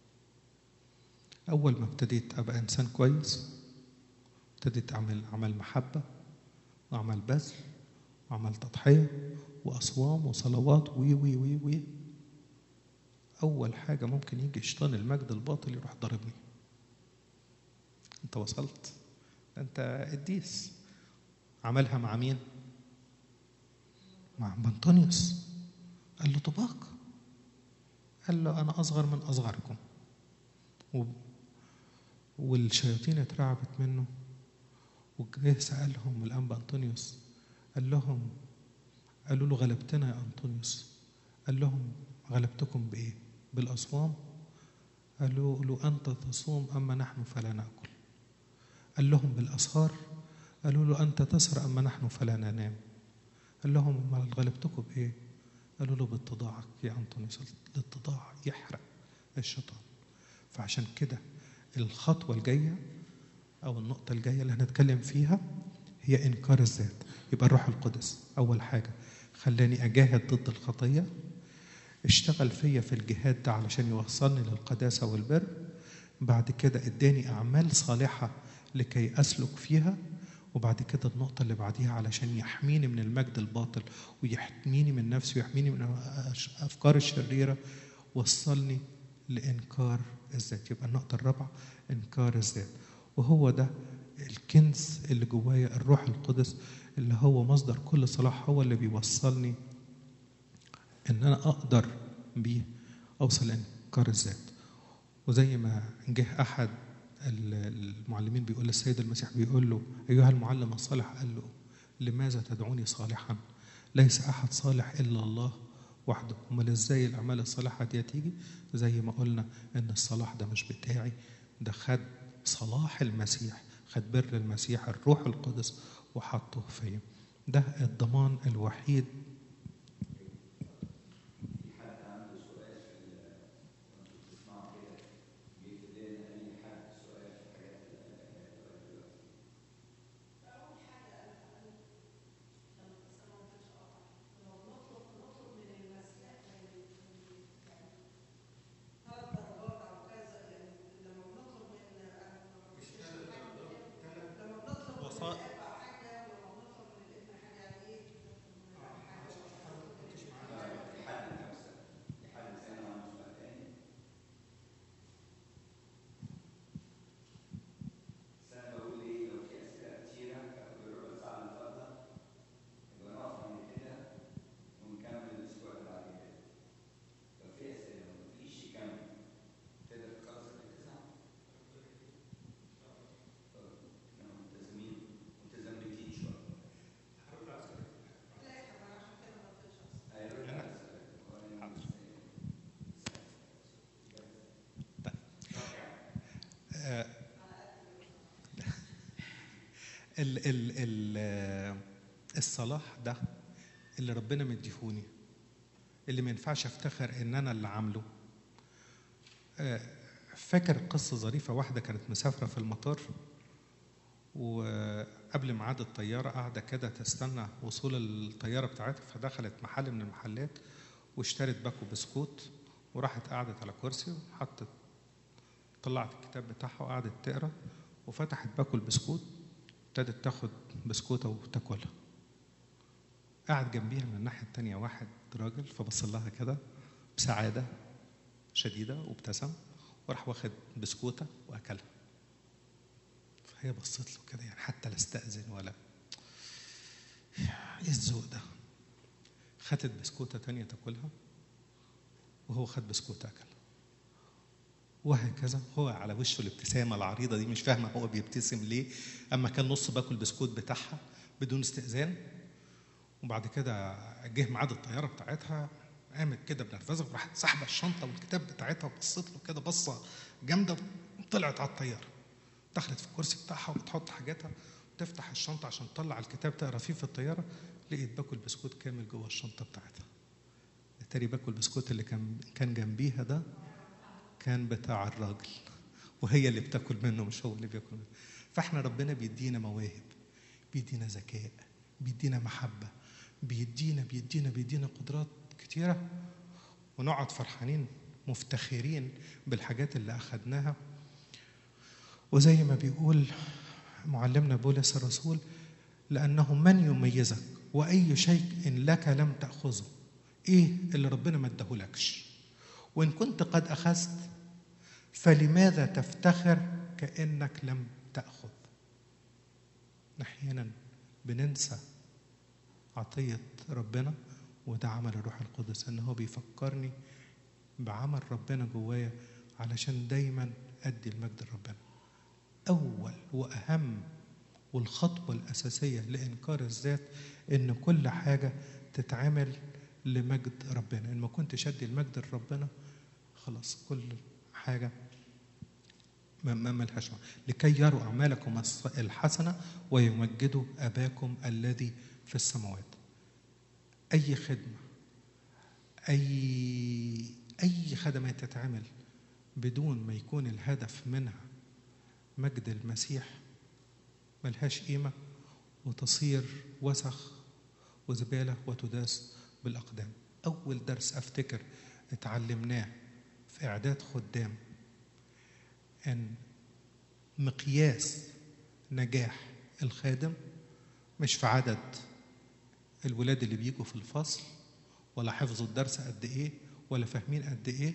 أول ما ابتديت أبقى إنسان كويس، ابتديت أعمل عمل محبة وعمل بذل وعمل تضحية وأصوام وصلوات وي وي وي وي، أول حاجة ممكن يجي شيطان المجد الباطل يروح ضربني. أنت وصلت، أنت قديس. عملها مع مين؟ مع بنطونيوس. قال له طباق، قال له أنا أصغر من أصغركم، والشياطين اترعبت منه. وجه سألهم الأنبا أنطونيوس، قال لهم، قالوا له غلبتنا يا أنطونيوس. قال لهم غلبتكم بإيه؟ بالأصوام؟ قالوا له أنت تصوم أما نحن فلا نأكل. قال لهم بالأسهار؟ قالوا له أنت تسهر أما نحن فلا ننام. قال لهم ما غلبتكم بإيه؟ قالوا له باتضاعك يا أنطونيوس. الاتضاع يحرق الشيطان. فعشان كده الخطوة الجاية أو النقطة الجاية اللي هنتكلم فيها هي إنكار الذات. يبقى الروح القدس أول حاجة خلاني أجاهد ضد الخطية، اشتغل فيا في الجهاد ده علشان يوصلني للقداسة والبر. بعد كده اداني أعمال صالحة لكي أسلك فيها. وبعد كده النقطة اللي بعديها علشان يحميني من المجد الباطل ويحميني من نفسي ويحميني من أفكار الشريرة، وصلني لإنكار الذات. يبقى النقطة الرابعة إنكار الذات، وهو ده الكنز اللي جوايا، الروح القدس اللي هو مصدر كل صلاح، هو اللي بيوصلني إن أنا أقدر بيه أوصل لإنكار الذات. وزي ما جه أحد المعلمين بيقول للسيد المسيح، بيقول له أيها المعلم الصالح، قال له لماذا تدعوني صالحا؟ ليس أحد صالح إلا الله وحده. امال ازاي الاعمال الصالحه دي تيجي؟ زي ما قلنا ان الصلاح ده مش بتاعي، ده خد صلاح المسيح، خد بر المسيح الروح القدس وحطه فيا. ده الضمان الوحيد. بس انا بقول ايه، لو في اسئله كتيره تاخد الربع ساعه اللي فاضله يبقى نقف عند كده ونكمل الاسبوع اللي بعد كده. لو في اسئله ما قلتليش كمل. تقدر تخلص قبل 9؟ طب احنا متزمتين شويه. هرد على سؤالك في الاخر. لا احنا عشان كده ما رضيتش اصلا. هيرد على سؤالك هو انا الصلاح ده اللي ربنا مديهوني، اللي ما ينفعش افتخر ان انا اللي عامله. فاكر قصة ظريفة، واحدة كانت مسافرة في المطار، وقبل ميعاد الطيارة قاعدة كده تستنى وصول الطيارة بتاعتها، فدخلت محل من المحلات واشترت باكو بسكوت، وراحت قعدت على كرسي وحطت، طلعت الكتاب بتاعها وقعدت تقرا، وفتحت باكو البسكوت، ابتدت تاخد بسكوتة وتاكلها. قعد جنبيها من الناحية التانية واحد راجل، فبص لها كده بسعادة شديدة وابتسم، وراح واخد بسكوتة وأكلها. فهي بصت له كده، يعني حتى لا استأذن ولا ايه الذوق ده. خدت بسكوتة تانية تاكلها، وهو خد بسكوتة أكلها، وهكذا. هو على وشه الابتسامة العريضة دي، مش فاهمة هو بيبتسم ليه، أما كان نص باكل بسكوت بتاعها بدون استئذان. وبعد كده جه ميعاد الطيارة بتاعتها، قامت كده بنرفزة وراحت سحبة الشنطة والكتاب بتاعتها وبصت له كده بصة جامدة، وطلعت على الطيارة، دخلت في الكرسي بتاعها وبتحط حاجاتها وتفتح الشنطة عشان تطلع الكتاب تقرا فيه في الطيارة، لقيت باكل بسكوت كامل جوه الشنطة بتاعتها. التاني باكل بسكوت اللي كان جنبيها ده كان بتاع الراجل، وهي اللي بتاكل منه مش هو اللي بياكل منه. فاحنا ربنا بيدينا مواهب، بيدينا ذكاء، بيدينا محبة، بيدينا قدرات كتيرة، ونقعد فرحانين مفتخرين بالحاجات اللي أخدناها. وزي ما بيقول معلمنا بولس الرسول: لأنه من يميزك وأي شيء إن لك لم تأخذه. إيه اللي ربنا ما ادهولكش؟ وإن كنت قد أخذت فلماذا تفتخر كأنك لم تأخذ؟ أحيانا بننسى عطية ربنا، وده عمل الروح القدس، إنه بيفكرني بعمل ربنا جوايا علشان دايما أدي المجد لربنا. أول وأهم والخطوة الأساسية لإنكار الذات إن كل حاجة تتعمل لمجد ربنا. إن ما كنتش أدي المجد لربنا خلاص كل حاجة ما ملهاش معنى. لكي يروا أعمالكم الحسنة ويمجدوا أباكم الذي في السماوات. أي خدمة، أي خدمة تتعمل بدون ما يكون الهدف منها مجد المسيح ملهاش قيمة، وتصير وسخ وزبالة وتداس بالأقدام. أول درس أفتكر اتعلمناه في إعداد خدام أن مقياس نجاح الخادم مش في عدد الولاد اللي بيجوا في الفصل، ولا حفظوا الدرس قد إيه، ولا فاهمين قد إيه.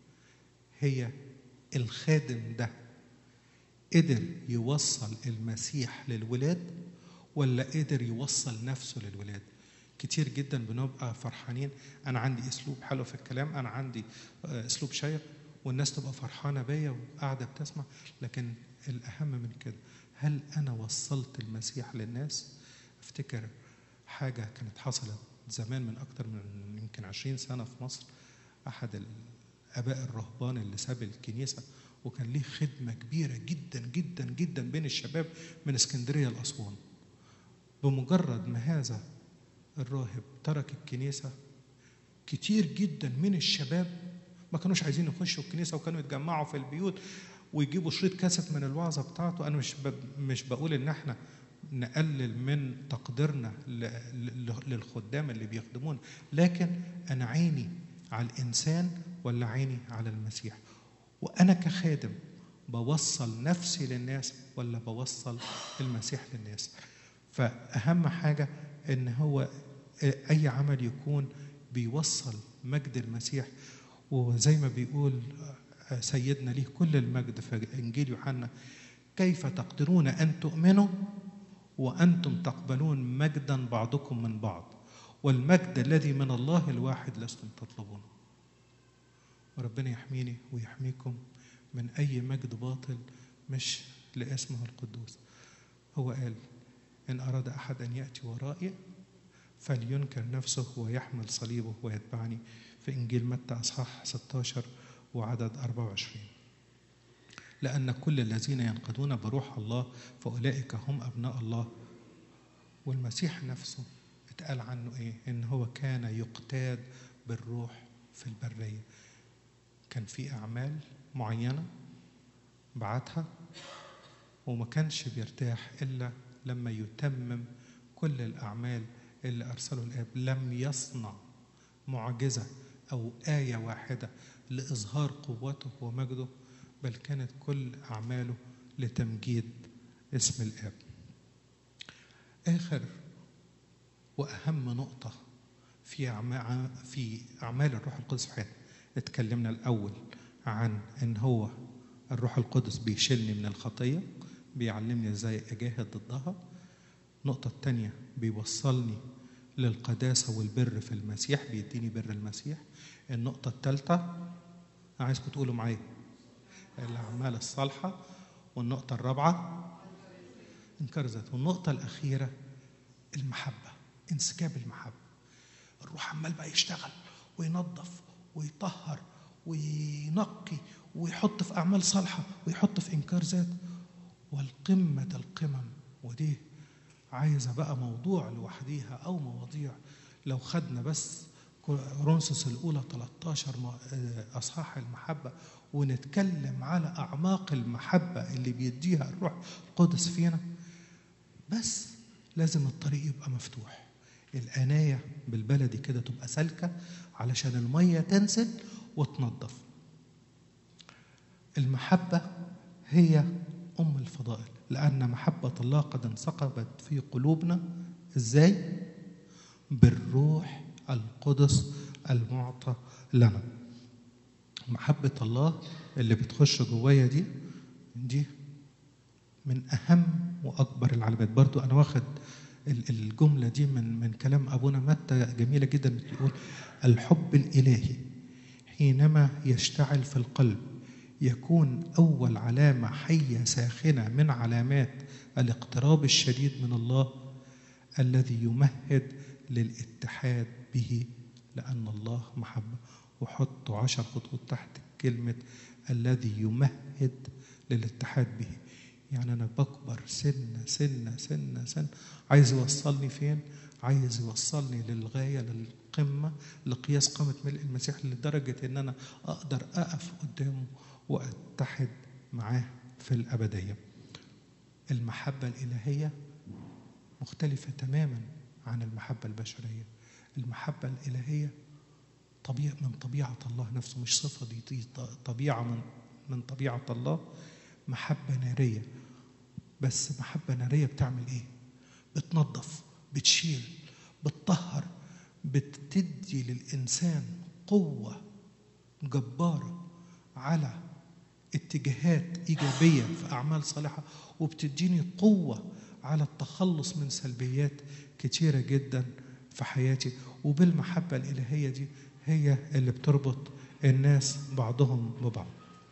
هي الخادم ده قدر يوصل المسيح للولاد ولا قدر يوصل نفسه للولاد. كتير جدا بنبقى فرحانين، أنا عندي أسلوب حلو في الكلام، أنا عندي أسلوب شيق، والناس تبقى فرحانة بيا وقاعدة بتسمع. لكن الأهم من كده، هل أنا وصلت المسيح للناس؟ أفتكر حاجة كانت حصلت زمان من أكتر من يمكن 20 سنة في مصر. أحد الآباء الرهبان اللي ساب الكنيسة وكان ليه خدمة كبيرة جدا جدا جدا بين الشباب من اسكندرية لأسوان. بمجرد ما هذا الراهب ترك الكنيسة، كتير جدا من الشباب ما كانوش عايزين يخشوا الكنيسة، وكانوا يتجمعوا في البيوت ويجيبوا شريط كاسيت من الوعظة بتاعته. أنا مش بقول إن احنا نقلل من تقديرنا للخدام اللي بيخدمون، لكن أنا عيني على الإنسان ولا عيني على المسيح؟ وأنا كخادم بوصل نفسي للناس ولا بوصل المسيح للناس؟ فأهم حاجة إن هو أي عمل يكون بيوصل مجد المسيح. وزي ما بيقول سيدنا ليه كل المجد في إنجيل يوحنا: كيف تقدرون أن تؤمنوا وأنتم تقبلون مجدا بعضكم من بعض، والمجد الذي من الله الواحد لستم تطلبونه. وربنا يحميني ويحميكم من أي مجد باطل مش لاسمه القدوس. هو قال: إن أراد أحد أن يأتي ورائي فلينكر نفسه ويحمل صليبه ويتبعني، في إنجيل متى أصحاح 16 وعدد 24. لأن كل الذين ينقضون بروح الله فأولئك هم أبناء الله. والمسيح نفسه اتقال عنه إيه؟ إن هو كان يقتاد بالروح في البرية. كان في أعمال معينة بعتها، وما كانش بيرتاح إلا لما يتمم كل الأعمال اللي أرسله الآب. لم يصنع معجزة أو آية واحدة لإظهار قوته ومجده، بل كانت كل أعماله لتمجيد اسم الآب. آخر وأهم نقطة في أعمال الروح القدس في حياتنا، اتكلمنا الأول عن إن هو الروح القدس بيشيلني من الخطية، بيعلمني إزاي أجاهد ضدها. النقطة الثانية بيوصلني للقداسة والبر في المسيح، بيديني بر المسيح. النقطة الثالثة عايزكم تقولوا معايا: الأعمال الصالحة. والنقطة الرابعة إنكار الذات. والنقطة الأخيرة المحبة، انسكاب المحبة. الروح عمال بقى يشتغل وينظف ويطهر وينقي ويحط في أعمال صالحة ويحط في إنكار ذات. والقمة القمم، ودي عايزة بقى موضوع لوحديها أو مواضيع. لو خدنا بس كورنثوس الأولى 13 أصحاح المحبة ونتكلم على أعماق المحبة اللي بيديها الروح القدس فينا، بس لازم الطريق يبقى مفتوح، القناية بالبلدي كده تبقى سالكة علشان المية تنزل وتنظف. المحبة هي أم الفضائل، لأن محبة الله قد انسكبت في قلوبنا إزاي؟ بالروح القدس المعطى لنا. محبة الله اللي بتخش جوايا دي من أهم وأكبر العلامات. برضو أنا واخد الجملة دي من كلام أبونا متى، جميلة جدا، بتقول الحب الإلهي حينما يشتعل في القلب يكون أول علامة حية ساخنة من علامات الاقتراب الشديد من الله، الذي يمهد للاتحاد به، لأن الله محبة. وحطوا 10 خطوط تحت كلمة الذي يمهد للاتحاد به. يعني أنا بكبر سنة سنة سنة سنة، عايز يوصلني فين؟ عايز يوصلني للغاية، للقمة، لقياس قامة ملء المسيح، لدرجة إن أنا أقدر أقف قدامه وأتحد معاه في الأبدية. المحبة الإلهية مختلفة تماما عن المحبة البشرية. المحبة الإلهية طبيعة من طبيعة الله نفسه، مش صفة، دي طبيعة من طبيعة الله. محبة نارية، بس محبة نارية بتعمل إيه؟ بتنظف، بتشيل، بتطهر، بتدي للإنسان قوة جبارة على اتجاهات إيجابية في أعمال صالحة، وبتديني قوة على التخلص من سلبيات كتيرة جدا في حياتي. وبالمحبة الإلهية دي هي اللي بتربط الناس بعضهم ببعض.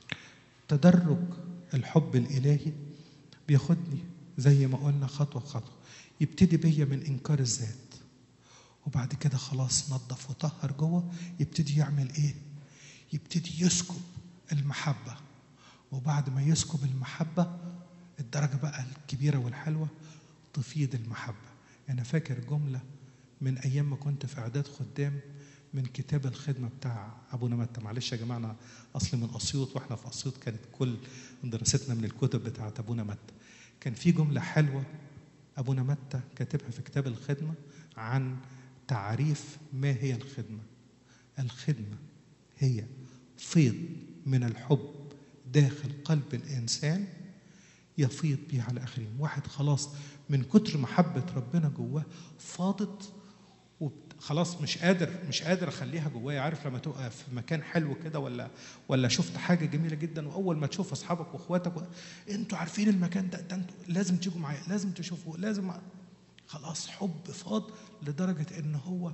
تدرج الحب الإلهي بياخدني زي ما قلنا خطوة خطوة. يبتدي بيا من إنكار الذات، وبعد كده خلاص نظف وطهر جوه، يبتدي يعمل إيه؟ يبتدي يسكب المحبة. وبعد ما يسكب المحبة، الدرجة بقى الكبيرة والحلوة، تفيض المحبة. أنا فاكر جملة من أيام ما كنت في إعداد خدام من كتاب الخدمة بتاع أبونا متى. معلش يا جماعة، أنا أصلي من أسيوط، وإحنا في أسيوط كانت كل دراستنا من الكتب بتاعت أبونا متى. كان في جملة حلوة أبونا متى كاتبها في كتاب الخدمة عن تعريف ما هي الخدمة. الخدمة هي فيض من الحب داخل قلب الإنسان يفيض بيه على الآخرين. واحد خلاص من كتر محبة ربنا جواه فاضت، وخلاص مش قادر اخليها جوايا. عارف لما تبقى في مكان حلو كده، ولا شفت حاجه جميله جدا، واول ما تشوف اصحابك واخواتك انتوا عارفين المكان ده انتوا لازم تيجوا معايا، لازم تشوفوه، لازم، خلاص حب فاض لدرجه ان هو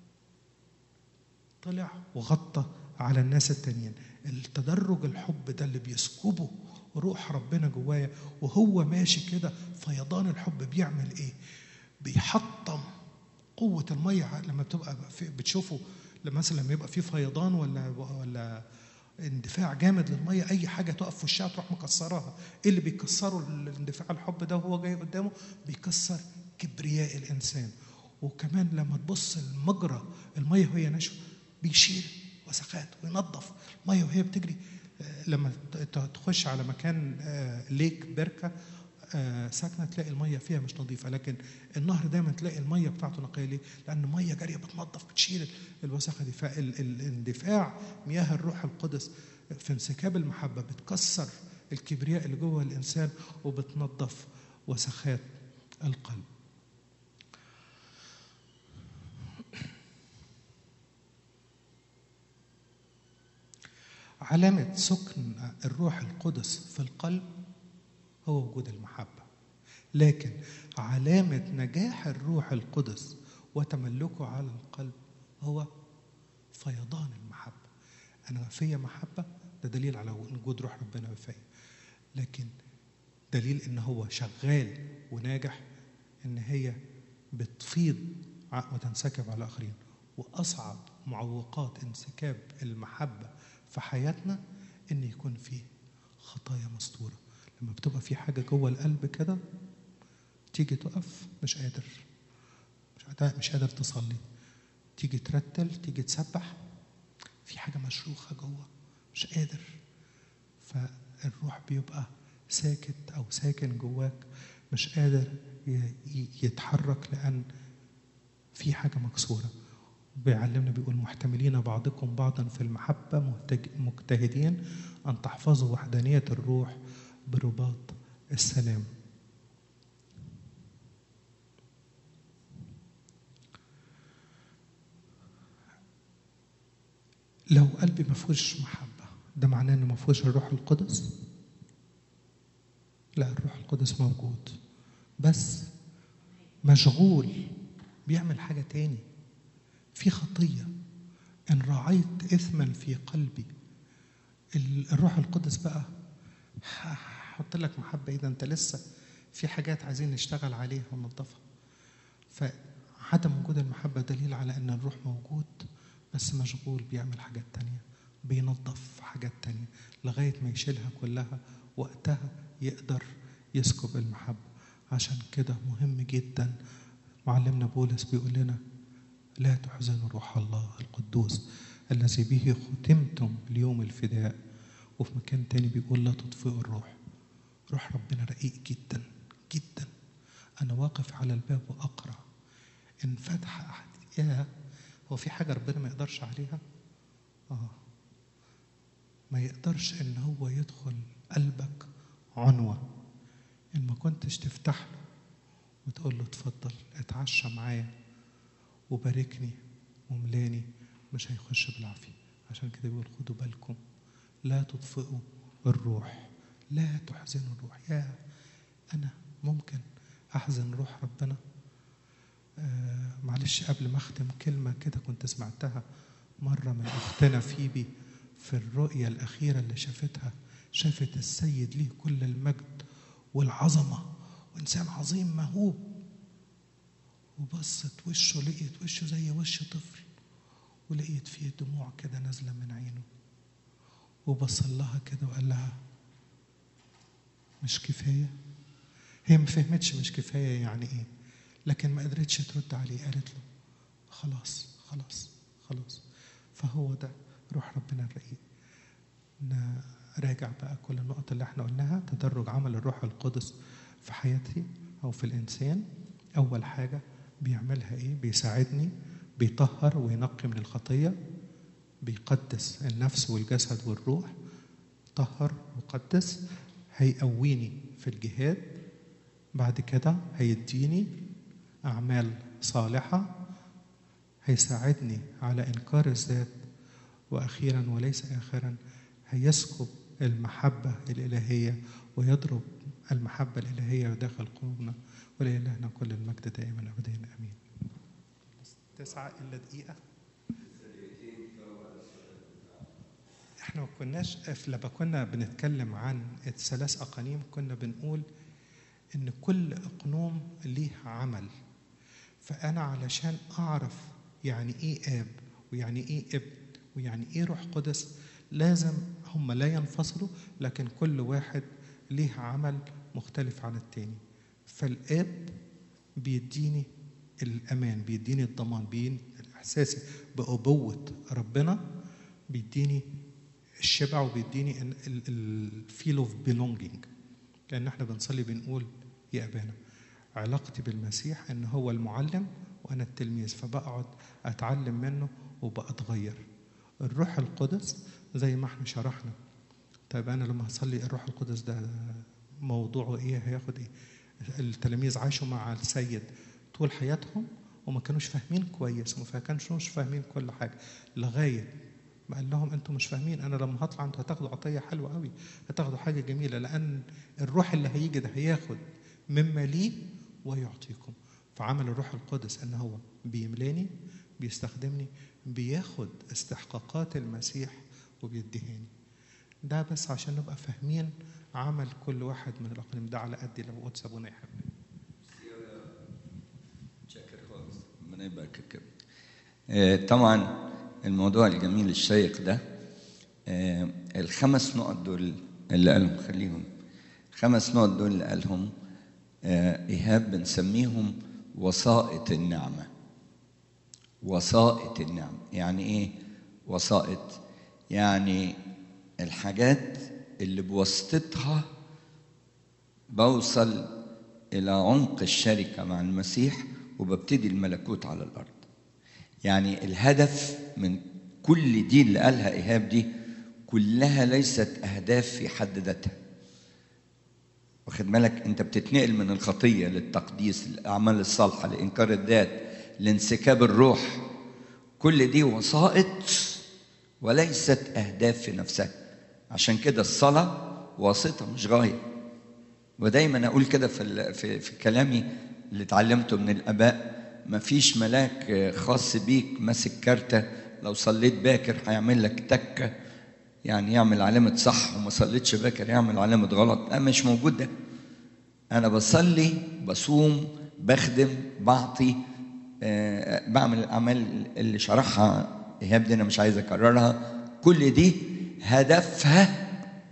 طلع وغطى على الناس التانيين. التدرج الحب ده اللي بيسكبه روح ربنا جوايا، وهو ماشي كده فيضان الحب بيعمل ايه؟ بيحطم قوة المية. لما بتبقى بتشوفوا مثلا لما يبقى في فيضان ولا اندفاع جامد للمية، أي حاجة تقف في وشها تروح مكسراها. إيه اللي بيكسره الاندفاع الحب ده وهو جاي قدامه؟ بيكسر كبرياء الإنسان. وكمان لما تبص المجرى المية وهي ناشفة بيشيل وسخات وينظف المية وهي بتجري. لما تخش على مكان ليك بركة ساكنه تلاقي الميه فيها مش نظيفه، لكن النهر دايما تلاقي الميه بتاعته نقيه. ليه؟ لان الميه جاريه بتنظف، بتشيل الوساخه دي. فالاندفاع مياه الروح القدس في انسكاب المحبه بتكسر الكبرياء اللي جوه الانسان وبتنظف وسخات القلب. علامه سكن الروح القدس في القلب هو وجود المحبة. لكن علامة نجاح الروح القدس وتملكه على القلب هو فيضان المحبة. أنا فيا محبة، ده دليل على وجود روح ربنا فيا، لكن دليل إن هو شغال وناجح إن هي بتفيض وتنسكب على الآخرين. وأصعب معوقات انسكاب المحبة في حياتنا إن يكون فيه خطايا مستورة. لما بتبقى في حاجة جوه القلب كده، تيجي تقف مش قادر تصلي، تيجي ترتل، تيجي تسبح، في حاجة مشروخة جوه مش قادر. فالروح بيبقى ساكت أو ساكن جواك، مش قادر يتحرك لأن في حاجة مكسورة. بيعلمنا بيقول محتملين بعضكم بعضا في المحبة مجتهدين أن تحفظوا وحدانية الروح برباط السلام. لو قلبي ما فيهوش محبة ده معناه إنه ما فيهوش الروح القدس؟ لا، الروح القدس موجود بس مشغول بيعمل حاجة تاني، في خطية. إن راعيت إثما في قلبي، الروح القدس بقى حط لك محبة إذا أنت لسه في حاجات عايزين نشتغل عليها وننظفها. فعدم وجود المحبة دليل على أن الروح موجود بس مشغول بيعمل حاجات تانية، بينظف حاجات تانية لغاية ما يشيلها كلها، وقتها يقدر يسكب المحبة. عشان كده مهم جدا معلمنا بولس بيقول لنا لا تحزنوا روح الله القدوس الذي به ختمتم اليوم الفداء. وفي مكان تاني بيقول لا تطفئوا الروح. روح ربنا رقيق جدا جدا. أنا واقف على الباب وأقرأ، إن فتح أحد هو في حاجة ربنا ما يقدرش عليها؟ ما يقدرش إن هو يدخل قلبك عنوة إن ما كنتش تفتح له وتقول له اتفضل اتعشى معايا وباركني وملاني، مش هيخش بالعافية. عشان كده بيقول خدوا بالكم لا تطفئوا الروح، لا تحزنوا الروح. أنا ممكن أحزن روح ربنا؟ معلش قبل ما أختم كلمة كده كنت سمعتها مرة من أختنا فيبي في الرؤية الأخيرة اللي شافتها. شافت السيد ليه كل المجد والعظمة وإنسان عظيم مهوب، وبصت وشه لقيت وشه زي وش طفل، ولقيت فيه دموع كده نازلة من عينه، وبصل لها كده وقال لها مش كفاية؟ هي ما فهمتش مش كفاية يعني إيه، لكن ما قدرتش ترد عليه. قالت له خلاص خلاص خلاص. فهو ده روح ربنا الرقيق. نراجع بقى كل النقط اللي احنا قلناها. تدرج عمل الروح القدس في حياتي أو في الإنسان. أول حاجة بيعملها إيه؟ بيساعدني، بيطهر وينقي من الخطية، بيقدس النفس والجسد والروح. طهر وقدس، هيقويني في الجهاد. بعد كده هيديني أعمال صالحة، هيساعدني على إنكار الذات، وأخيرا وليس آخرا هيسكب المحبة الإلهية ويضرب المحبة الإلهية داخل قلوبنا. ولإلهنا كل المجد دائما أبدا آمين. 9 إلا دقيقة. احنا ما كناش لما كنا بنتكلم عن الثلاث أقانيم كنا بنقول إن كل أقنوم ليه عمل. فأنا علشان أعرف يعني إيه آب ويعني إيه ابن ويعني إيه روح قدس، لازم هم لا ينفصلوا، لكن كل واحد ليه عمل مختلف عن التاني. فالآب بيديني الأمان، بيديني الضمان، بيديني إحساسي بأبوة ربنا، بيديني الشبع، وبيديني الفيل اوف بيلونجينج. كأن احنا بنصلي بنقول يا أبانا. علاقتي بالمسيح إن هو المعلم وأنا التلميذ، فبقعد أتعلم منه وبأتغير. الروح القدس زي ما احنا شرحنا. طيب أنا لما هصلي الروح القدس ده موضوعه إيه؟ هياخد إيه؟ التلاميذ عاشوا مع السيد طول حياتهم وما كانوش فاهمين كويس، وما كانوش فاهمين كل حاجة، لغاية ما قال لهم أنتم مش فاهمين، أنا لما هطلع أنتوا هتاخدوا عطية حلوة قوي، هتاخدوا حاجة جميلة، لأن الروح اللي هيجي ده هياخد مما ليه ويعطيكم. فعمل الروح القدس أن هو بيملاني، بيستخدمني، بياخد استحقاقات المسيح وبيديهاني. ده بس عشان نبقى فاهمين عمل كل واحد من الأقانيم. ده على قد لو قدس أبونا يحبني. شكر خالص، ربنا يبارك كده. طبعا الموضوع الجميل الشيق ده، الخمس نقط دول اللي قالهم، خليهم 5 نقط دول اللي قالهم إيهاب، بنسميهم وسائط النعمة. وسائط النعمة يعني إيه؟ وسائط يعني الحاجات اللي بواسطتها بوصل إلى عمق الشركة مع المسيح وببتدي الملكوت على الأرض. يعني الهدف من كل دي اللي قالها إيهاب دي كلها ليست أهداف في حد ذاتها. واخد بالك؟ أنت بتتنقل من الخطية للتقديس، للأعمال الصالحة، لإنكار الذات، لانسكاب الروح. كل دي وسائط وليست أهداف في نفسها. عشان كده الصلاة واسطة مش غاية. ودايما أقول كده في كلامي اللي اتعلمته من الآباء، مفيش ملاك خاص بيك ماسك كارتة لو صليت باكر هيعمل لك تكة، يعني يعمل علامة صح، وما صليتش باكر يعمل علامة غلط. لا، مش موجود ده. أنا بصلي، بصوم، بخدم، بعطي، بعمل الأعمال اللي شرحها إيهاب دي، أنا مش عايز أكررها. كل دي هدفها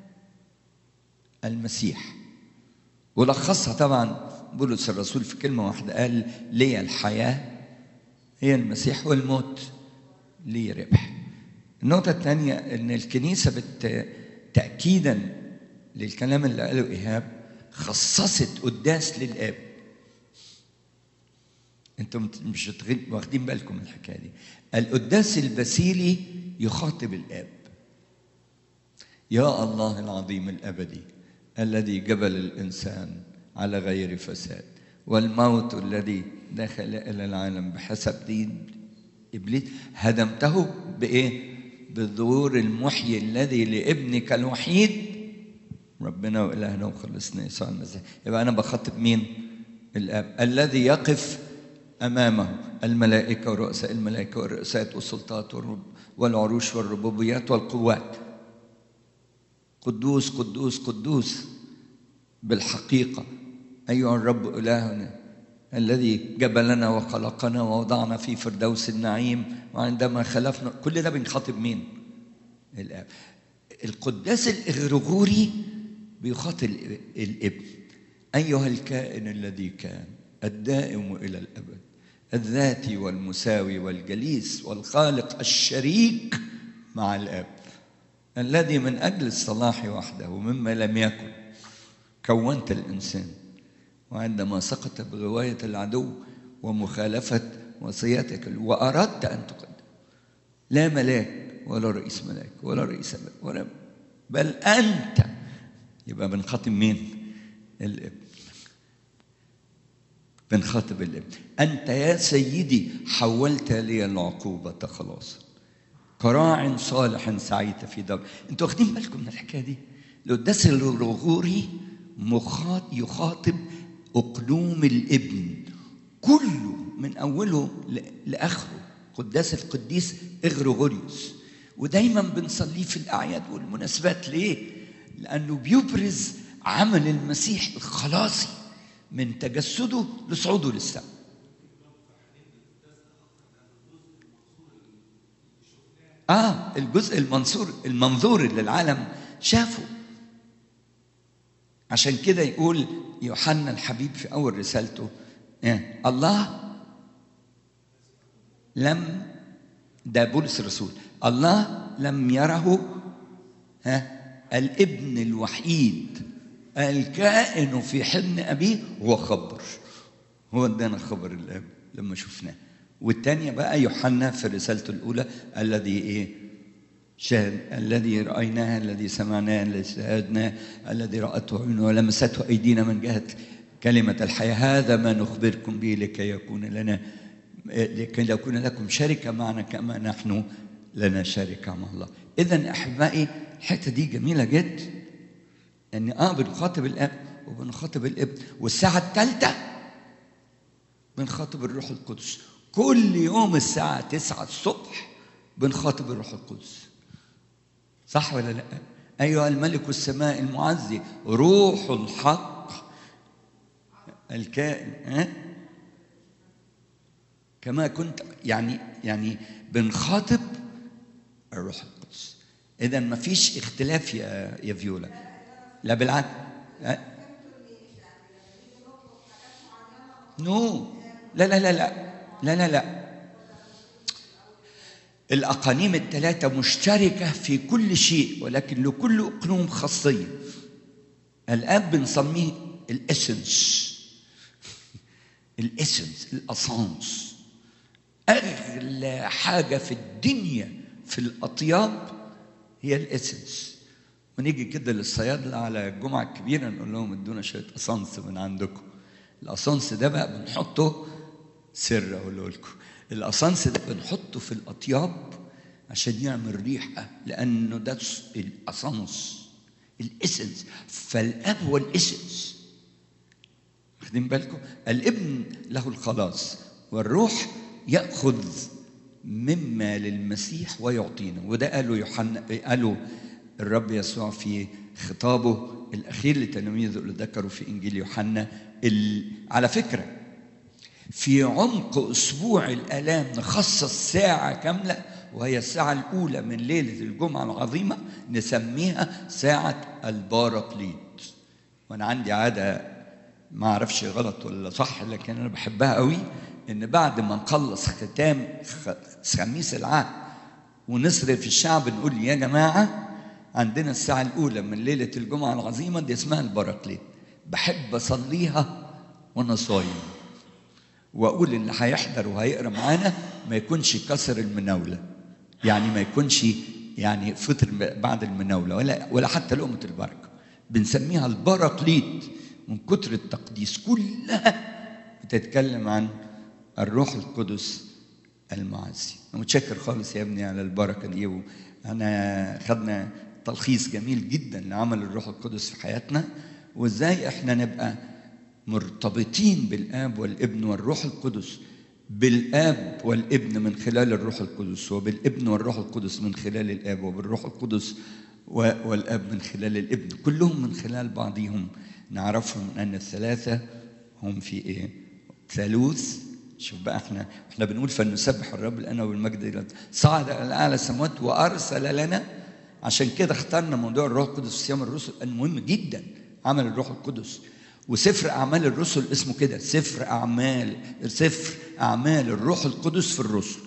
المسيح. ولخصها طبعا بولس الرسول في كلمة واحدة، قال لي الحياة هي المسيح والموت لي ربح. النقطة الثانية إن الكنيسة تأكيدا للكلام اللي قاله إيهاب خصصت قداس للآب. أنتم مش واخدين بالكم من الحكاية دي. القداس البسيلي يخاطب الآب: يا الله العظيم الأبدي الذي جبل الإنسان على غير فساد، والموت الذي دخل إلى العالم بحسب دين إبليس هدمته بإيه؟ بالظهور المحيي الذي لابنك الوحيد ربنا وإلهنا وخلصنا يسوع المسيح. يبقى أنا بخاطب مين؟ الآب الذي يقف أمامه الملائكة ورؤساء الملائكة والرؤسات والسلطات والعروش والربوبيات والقوات. قدوس قدوس قدوس بالحقيقة أيها الرب إلهنا الذي جبلنا وخلقنا ووضعنا في فردوس النعيم، وعندما خلفنا. كل ده بنخاطب مين؟ الآب. القداس الإغريغوري بيخاطب الابن: أيها الكائن الذي كان الدائم إلى الأبد، الذاتي والمساوي والجليس والخالق الشريك مع الآب، الذي من أجل الصلاح وحده مما لم يكن كونت الإنسان، وعندما سقط بغواية العدو ومخالفة وصيتك وأردت أن تقدم لا ملاك ولا رئيس ملاك ولا رئيس ولا بل أنت. يبقى بنخاطب مين؟ الابن. بنخاطب الابن: أنت يا سيدي حولت لي العقوبة خلاصا، كراع صالح سعيت في دار. انتوا واخدين بالكم من الحكايه دي؟ القداس الغرغوري يخاطب اقلوم الابن كله من اوله لاخره. قداس القديس اغريغوريوس، ودايما بنصليه في الاعياد والمناسبات. ليه؟ لانه بيبرز عمل المسيح الخلاصي من تجسده لصعوده للسماء. الجزء المنظور اللي العالم شافه. عشان كده يقول يوحنا الحبيب في أول رسالته: الله لم، ده بولس الرسول، الله لم يره الابن الوحيد الكائن في حضن أبيه، هو خبر، هو ادانا خبر الآب لما شفناه. والثانية بقى يوحنا في رسالته الأولى: الذي شاهد، الذي رأيناه، الذي سمعناه، الذي شاهدناه، الذي رأته عيوننا ولمسته أيدينا من جهة كلمة الحياة، هذا ما نخبركم به لكي يكون لكم شركة معنا كما نحن لنا شركة مع الله. إذن أحبائي الحتة دي جميلة جدا، أن بنخاطب الآب وبنخاطب الابن. والساعة الثالثة بنخاطب الروح القدس. كل يوم الساعة 9 الصبح بنخاطب الروح القدس. صح ولا لا؟ أيها الملك السماء المعزي روح الحق الكائن كما كنت، يعني بنخاطب الروح القدس. إذا ما فيش اختلاف يا فيولا، لا بالعكس. لا لا لا لا لا لا لا. الأقانيم الثلاثة مشتركة في كل شيء، ولكن لكل أقنوم خاصية. الآب بنسميه الإسنس، الإسنس، الأسانس. أغلى حاجة في الدنيا في الأطياب هي الإسنس. ونيجي كده للصيادلة على الجمعة الكبيرة نقول لهم ادونا شوية أسانس من عندكم. الأسانس ده بقى بنحطه، سر أقوله لكم، الأسانس ده بنحطه في الأطياب عشان يعمل ريحة، لأنه ده الأسانس الإسنس. فالأب هو الإسنس، واخدين بالكم؟ الابن له الخلاص، والروح يأخذ مما للمسيح ويعطينا. وده قاله يوحنا، قاله الرب يسوع في خطابه الأخير لتلاميذه اللي ذكروا في إنجيل يوحنا. على فكرة في عمق أسبوع الآلام نخصص ساعة كاملة، وهي الساعة الأولى من ليلة الجمعة العظيمة نسميها ساعة الباراكليت. وأنا عندي عادة ما أعرفش غلط ولا صح، لكن أنا بحبها قوي، إن بعد ما نخلص ختام خميس العهد ونصرف الشعب نقول يا جماعة عندنا الساعة الأولى من ليلة الجمعة العظيمة دي اسمها الباراكليت. بحب أصليها وأنا صايم، وأقول اللي هيحضر وهيقرأ معانا ما يكونش كسر المناولة، يعني ما يكونش يعني فطر بعد المناولة ولا حتى لقمة البركة. بنسميها الباراكليت من كتر التقديس. كلها بتتكلم عن الروح القدس المعزي. أنا متشكر خالص يا ابني على البركة دي. أنا خدنا تلخيص جميل جدا لعمل الروح القدس في حياتنا، وإزاي إحنا نبقى مرتبطين بالآب والابن والروح القدس، بالآب والابن من خلال الروح القدس، وبالابن والروح القدس من خلال الآب، وبالروح القدس والآب من خلال الابن، كلهم من خلال بعضهم نعرفهم أن الثلاثة هم في إيه؟ ثالوث. شوف بقى احنا بنقول فلنسبح الرب لأنه بالمجد صعد إلى أعلى السماوات وأرسل لنا. عشان كده اخترنا موضوع الروح القدس في صيام الرسل، المهم جدا عمل الروح القدس. وسفر أعمال الرسل اسمه كده، سفر أعمال الروح القدس في الرسل،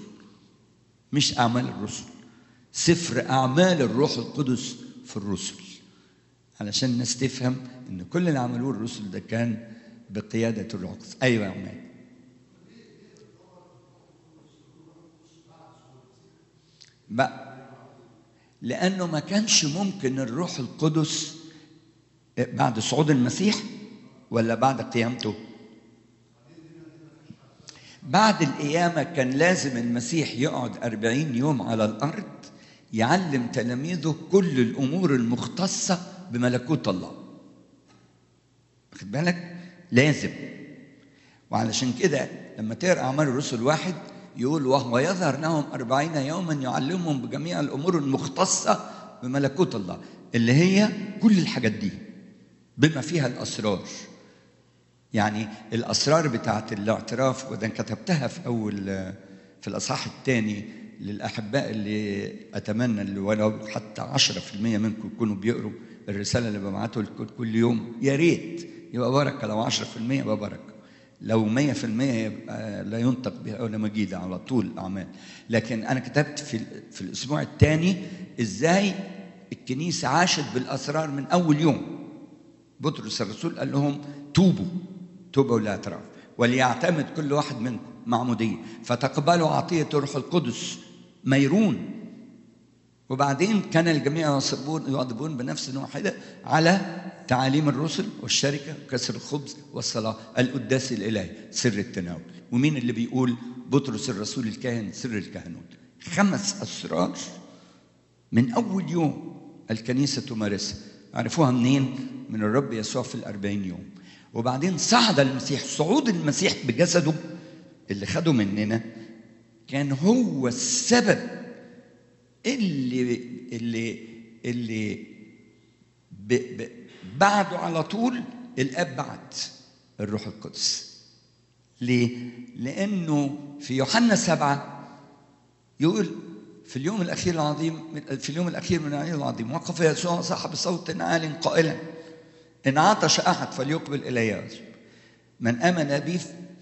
مش أعمال الرسل، سفر أعمال الروح القدس في الرسل، علشان الناس تفهم إن كل اللي عملوه الرسل ده كان بقيادة الروح القدس. أيوة يا عماد. بقى لأنه ما كانش ممكن الروح القدس بعد صعود المسيح ولا بعد قيامته؟ بعد القيامة كان لازم المسيح يقعد 40 يوم على الأرض يعلم تلاميذه كل الأمور المختصة بملكوت الله. واخد بالك؟ لازم. وعلشان كده لما تقرأ أعمال الرسل 1 يقول وهو يظهر لهم 40 يوما يعلمهم بجميع الأمور المختصة بملكوت الله، اللي هي كل الحاجات دي بما فيها الأسرار. يعني الأسرار بتاعت الاعتراف، وده كتبتها في الأصحاح الثاني للأحباء اللي أتمنى اللي ولو حتى 10% منكم يكونوا بيقروا الرسالة اللي ببعتها كل يوم، يا ريت يبقى بركة. لو 10% يبقى بركة، لو 100% يبقى لا ينطق بها ولا مجيدة على طول أعمال. لكن أنا كتبت في الأسبوع الثاني إزاي الكنيسة عاشت بالأسرار من أول يوم. بطرس الرسول قال لهم توبوا للاعتراف، وليعتمد كل واحد منكم معمودية فتقبلوا عطية الروح القدس ميرون. وبعدين كان الجميع يواظبون بنفس واحدة على تعاليم الرسل والشركة وكسر الخبز والصلاة القداس الإلهي سر التناول. ومين اللي بيقول؟ بطرس الرسول الكاهن سر الكهنوت. 5 أسرار من أول يوم الكنيسة تمارسها. عرفوها منين؟ من الرب يسوع في 40 يوم. وبعدين صعد المسيح، صعود المسيح بجسده اللي خده مننا كان هو السبب اللي بعده على طول الآب بعت الروح القدس. ليه؟ لأنه في يوحنا 7 يقول في اليوم الأخير من العيد العظيم وقف يسوع صاحب صوت عال قائلا إن عطش أحد فليقبل إلي من آمن بي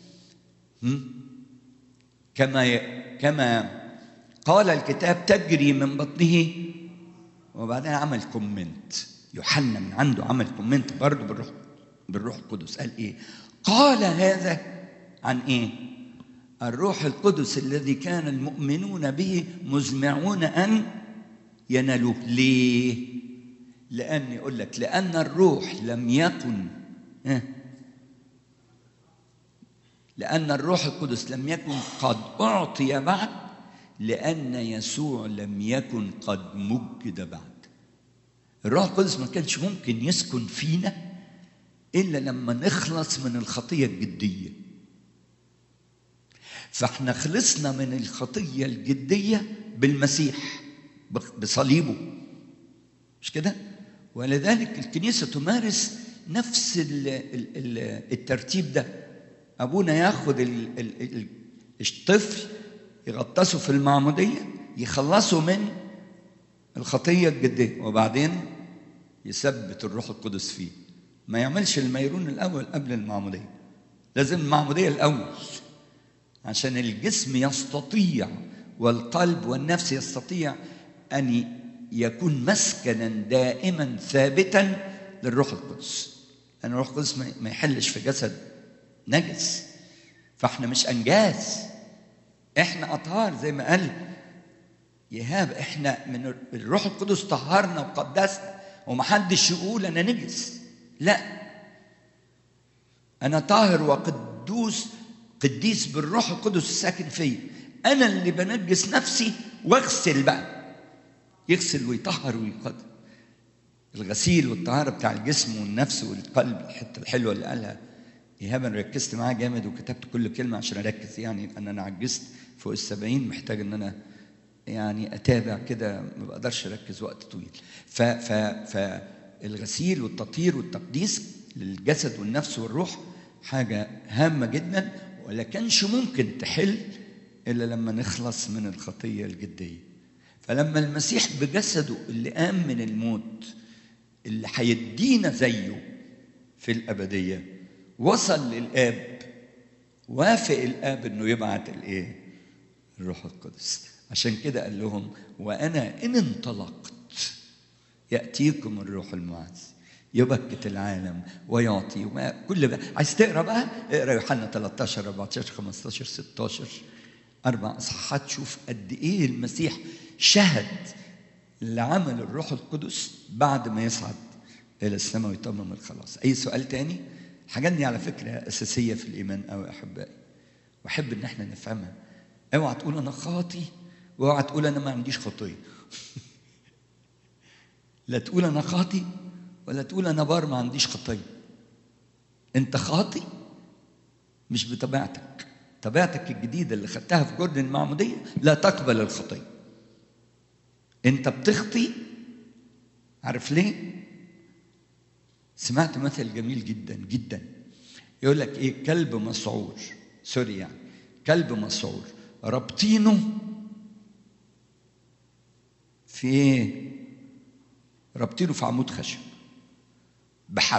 كما قال الكتاب تجري من بطنه. وبعدين عمل كومنت يوحنا من عنده، عمل كومنت برضه بالروح القدس. قال إيه؟ قال هذا عن إيه؟ الروح القدس الذي كان المؤمنون به مزمعون أن ينالوه. ليه؟ لأن يقول لك لأن الروح لم يكن لأن الروح القدس لم يكن قد أعطي بعد، لأن يسوع لم يكن قد مجد بعد. الروح القدس ما كانش ممكن يسكن فينا إلا لما نخلص من الخطية الجدية. فاحنا خلصنا من الخطية الجدية بالمسيح بصليبه، مش كده؟ ولذلك الكنيسة تمارس نفس الترتيب ده. أبونا ياخد الطفل يغطسه في المعمودية، يخلصه من الخطية الجدية، وبعدين يثبت الروح القدس فيه. ما يعملش الميرون الأول قبل المعمودية، لازم المعمودية الأول عشان الجسم يستطيع والقلب والنفس يستطيع أن يكون مسكنا دائما ثابتا للروح القدس. لأن الروح القدس ما يحلش في جسد نجس، فاحنا مش أنجاز، احنا أطهار زي ما قال يهاب. احنا من الروح القدس طهرنا وقدسنا، ومحدش يقول أنا نجس. لا، أنا طاهر وقدوس قديس بالروح القدس الساكن فيا. أنا اللي بنجس نفسي واغسل بقى، يغسل ويطهر ويقدس. الغسيل والطهارة بتاع الجسم والنفس والقلب، الحتة الحلوة اللي قالها إيهاب. أنا ركزت معاه جامد وكتبت كل كلمة عشان أركز، يعني أن أنا عجزت فوق 70، محتاج أن أنا يعني أتابع كده، ما بقدرش أركز وقت طويل. فالغسيل والتطهير والتقديس للجسد والنفس والروح حاجة هامة جدا، ولا كانش ممكن تحل إلا لما نخلص من الخطية الجدية. فلما المسيح بجسده اللي قام من الموت، اللي هيدينا زيه في الأبدية، وصل للآب، وافق الآب إنه يبعت الإيه؟ الروح القدس. عشان كده قال لهم وأنا إن انطلقت يأتيكم الروح المعزي يبكت العالم ويعطي كل بقى. عايز تقرا بقى؟ اقرا يوحنا 13 14 15 16 4 اصحاحات. شوف قد ايه المسيح شهد لعمل الروح القدس بعد ما يصعد الى السماء ويتمم الخلاص. اي سؤال تاني؟ الحاجات دي على فكره اساسيه في الايمان قوي احبائي، واحب ان احنا نفهمها. اوعى تقول انا خاطي، واوعى تقول انا ما عنديش خطيه. لا تقول انا خاطي ولا تقول انا بار ما عنديش خطيه. انت خاطي مش بطبيعتك، طبيعتك الجديده اللي خدتها في جرن المعموديه لا تقبل الخطيه. انت بتخطي. عارف ليه؟ سمعت مثل جميل جدا جدا، يقول لك ايه؟ كلب مسعور، سوري يعني كلب مسعور ربطينه في ايه؟ ربطينه في عمود خشب بحبل.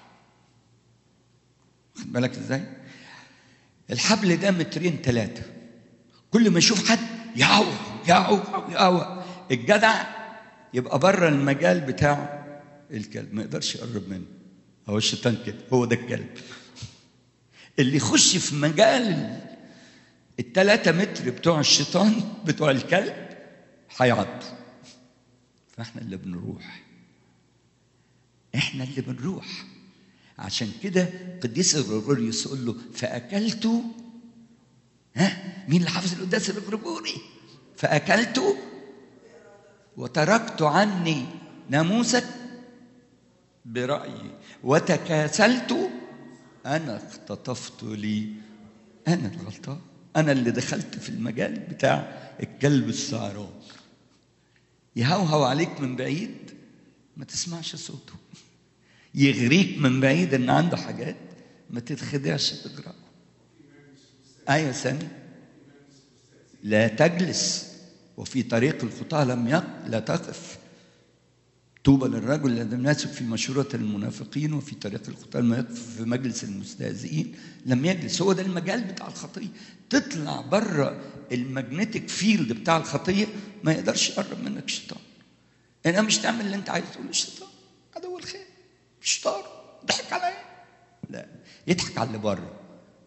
خد بالك ازاي؟ الحبل ده 2 3 متر، كل ما يشوف حد يعوق يعوق يعوق. الجدع يبقى بره المجال بتاع الكلب، ما يقدرش يقرب منه. هو الشيطان كده، هو ده الكلب. اللي يخش في مجال 3 متر بتوع الشيطان بتوع الكلب هيعضوا. فاحنا اللي بنروح، احنا اللي بنروح. عشان كده قديس غريغوريوس يقول له فأكلت، مين اللي حافظ القداس الغريغوري؟ فأكلت وتركت عني ناموسك برأيي، وتكاسلت أنا اختطفت لي. أنا الغلطان، أنا اللي دخلت في المجال بتاع الكلب السعران. يهوهو عليك من بعيد ما تسمعش صوته، يغريك من بعيد ان عنده حاجات ما تتخدعش تجرأ. ايوه سامي، لا تجلس وفي طريق الخطاه لا تقف. طوبى للرجل الذي يمسك في مشورة المنافقين وفي طريق الخطاه لم يقف، في مجلس المستهزئين لم يجلس. هو ده المجال بتاع الخطيه. تطلع بره الماجنتيك فيلد بتاع الخطيه ما يقدرش يقرب منك الشيطان. انا مش تعمل اللي انت عايز تقوله الشيطان عدو الخير، الشيطان ضحك عليا. لا، يضحك على اللي بره.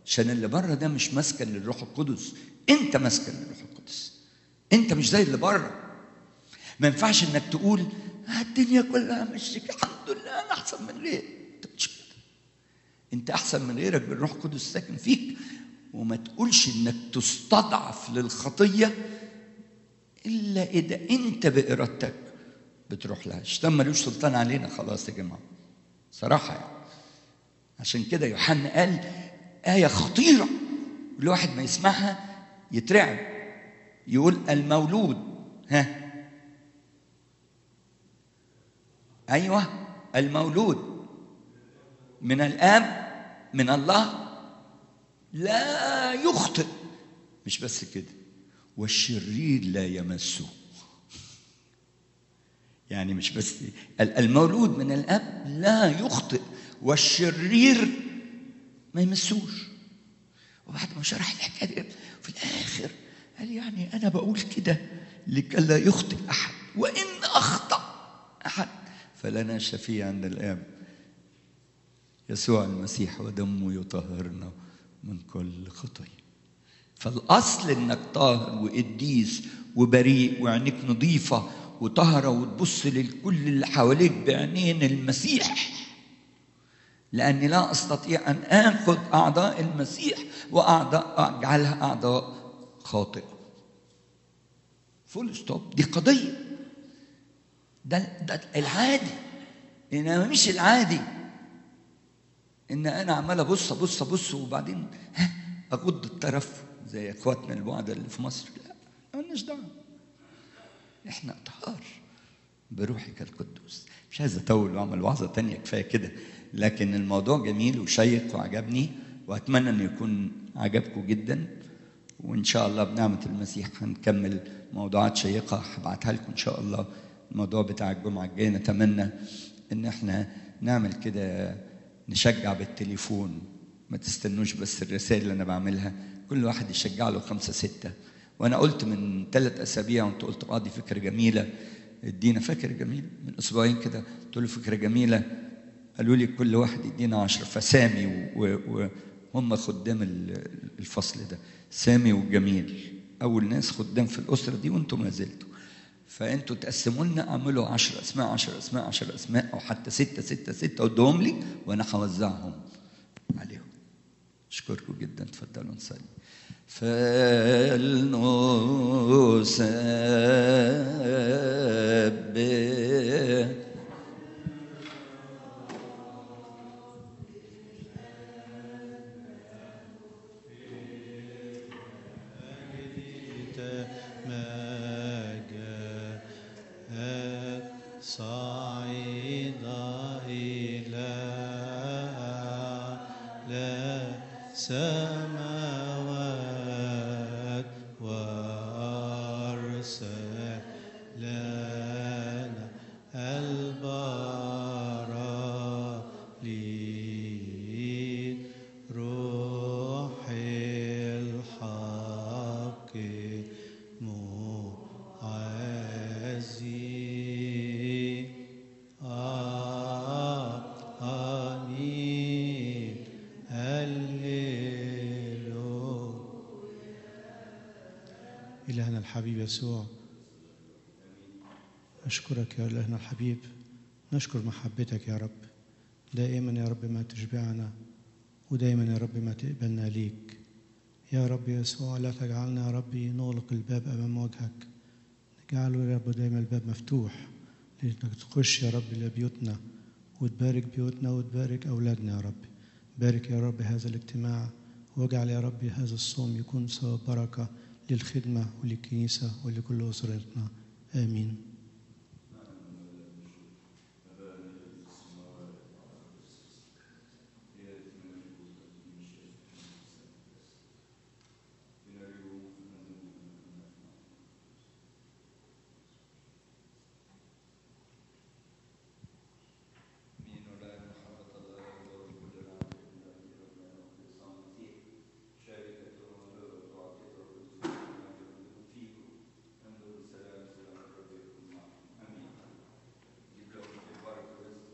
عشان اللي بره ده مش مسكن للروح القدس، انت مسكن للروح القدس. انت مش زي اللي بره. ما ينفعش انك تقول الدنيا كلها ماشيه الحمد لله انا احسن من غيري. انت مش كده. انت احسن من غيرك بالروح القدس ساكن فيك. وما تقولش انك تستضعف للخطيه الا اذا انت بارادتك بتروح لها. الشيطان ملوش سلطان علينا خلاص يا جماعه صراحه يعني. عشان كده يوحنا قال آية خطيرة الواحد ما يسمعها يترعب. يقول المولود أيوة المولود من الآب من الله لا يخطئ. مش بس كده، والشرير لا يمسه. يعني مش بس المولود من الآب لا يخطئ والشرير ما يمسوش. وبعد ما شرح الحكايه في الاخر قال يعني انا بقول كده لكي لا يخطئ احد، وان اخطا احد فلنا شفيع عند الاب يسوع المسيح ودمه يطهرنا من كل خطيه. فالاصل انك طاهر وقديس وبريء وعينيك نظيفه وطاهره وتبص للكل اللي حواليك بعينين المسيح، لأني لا أستطيع أن آخذ أعضاء المسيح وأجعلها أعضاء خاطئة. فول ستوب. دي قضية. ده العادي، إنما مش العادي إن أنا عمال أبص وبعدين أغض الطرف زي إخواتنا البعض اللي في مصر. لا مالناش دعوة، إحنا أطهار بروحك القدوس. مش عايز أطول وأعمل وعظة تانية، كفاية كده. لكن الموضوع جميل وشيق وعجبني، وأتمنى أن يكون عجبكم جدا. وإن شاء الله بنعمة المسيح هنكمل موضوعات شيقة هبعتها لكم إن شاء الله. الموضوع بتاع الجمعة الجاية نتمنى إن احنا نعمل كده، نشجع بالتليفون. ما تستنوش بس الرسائل اللي أنا بعملها، كل واحد يشجع له 5 6. وأنا قلت من 3 أسابيع وأنت قلت دي فكرة جميلة، ادينا فكرة جميلة. من أسبوعين كده قلت له فكرة جميلة، قالوا لي كل واحد يدينا 10. فسامي وهم خدام الفصل ده، سامي وجميل أول ناس خدام في الأسرة دي، وأنتم ما زلتوا. فأنتوا تقسموا لنا، اعملوا 10 أسماء 10 أسماء 10 أسماء، أو حتى 6 6 6 ودهم لي وأنا هوزعهم عليهم. أشكركم جدا. تفضلوا نصلي. فلنسبح صعد إلى السماوات وأرسل لنا البراكليت روح الحق معزي. آمين. هللويا. إلهنا الحبيب يسوع، نشكرك يا إلهنا الحبيب، نشكر محبتك يا رب. دائما يا رب ما تشبعنا، ودائما يا رب ما تقبلنا ليك يا رب يسوع. لا تجعلنا يا رب نغلق الباب أمام وجهك، نجعله يا رب دائما الباب مفتوح لأنك تخش يا رب لبيوتنا وتبارك بيوتنا وتبارك أولادنا يا رب. بارك يا رب هذا الاجتماع، واجعل يا رب هذا الصوم يكون سبب بركة للخدمة وللكنيسة ولكل أسرتنا. آمين.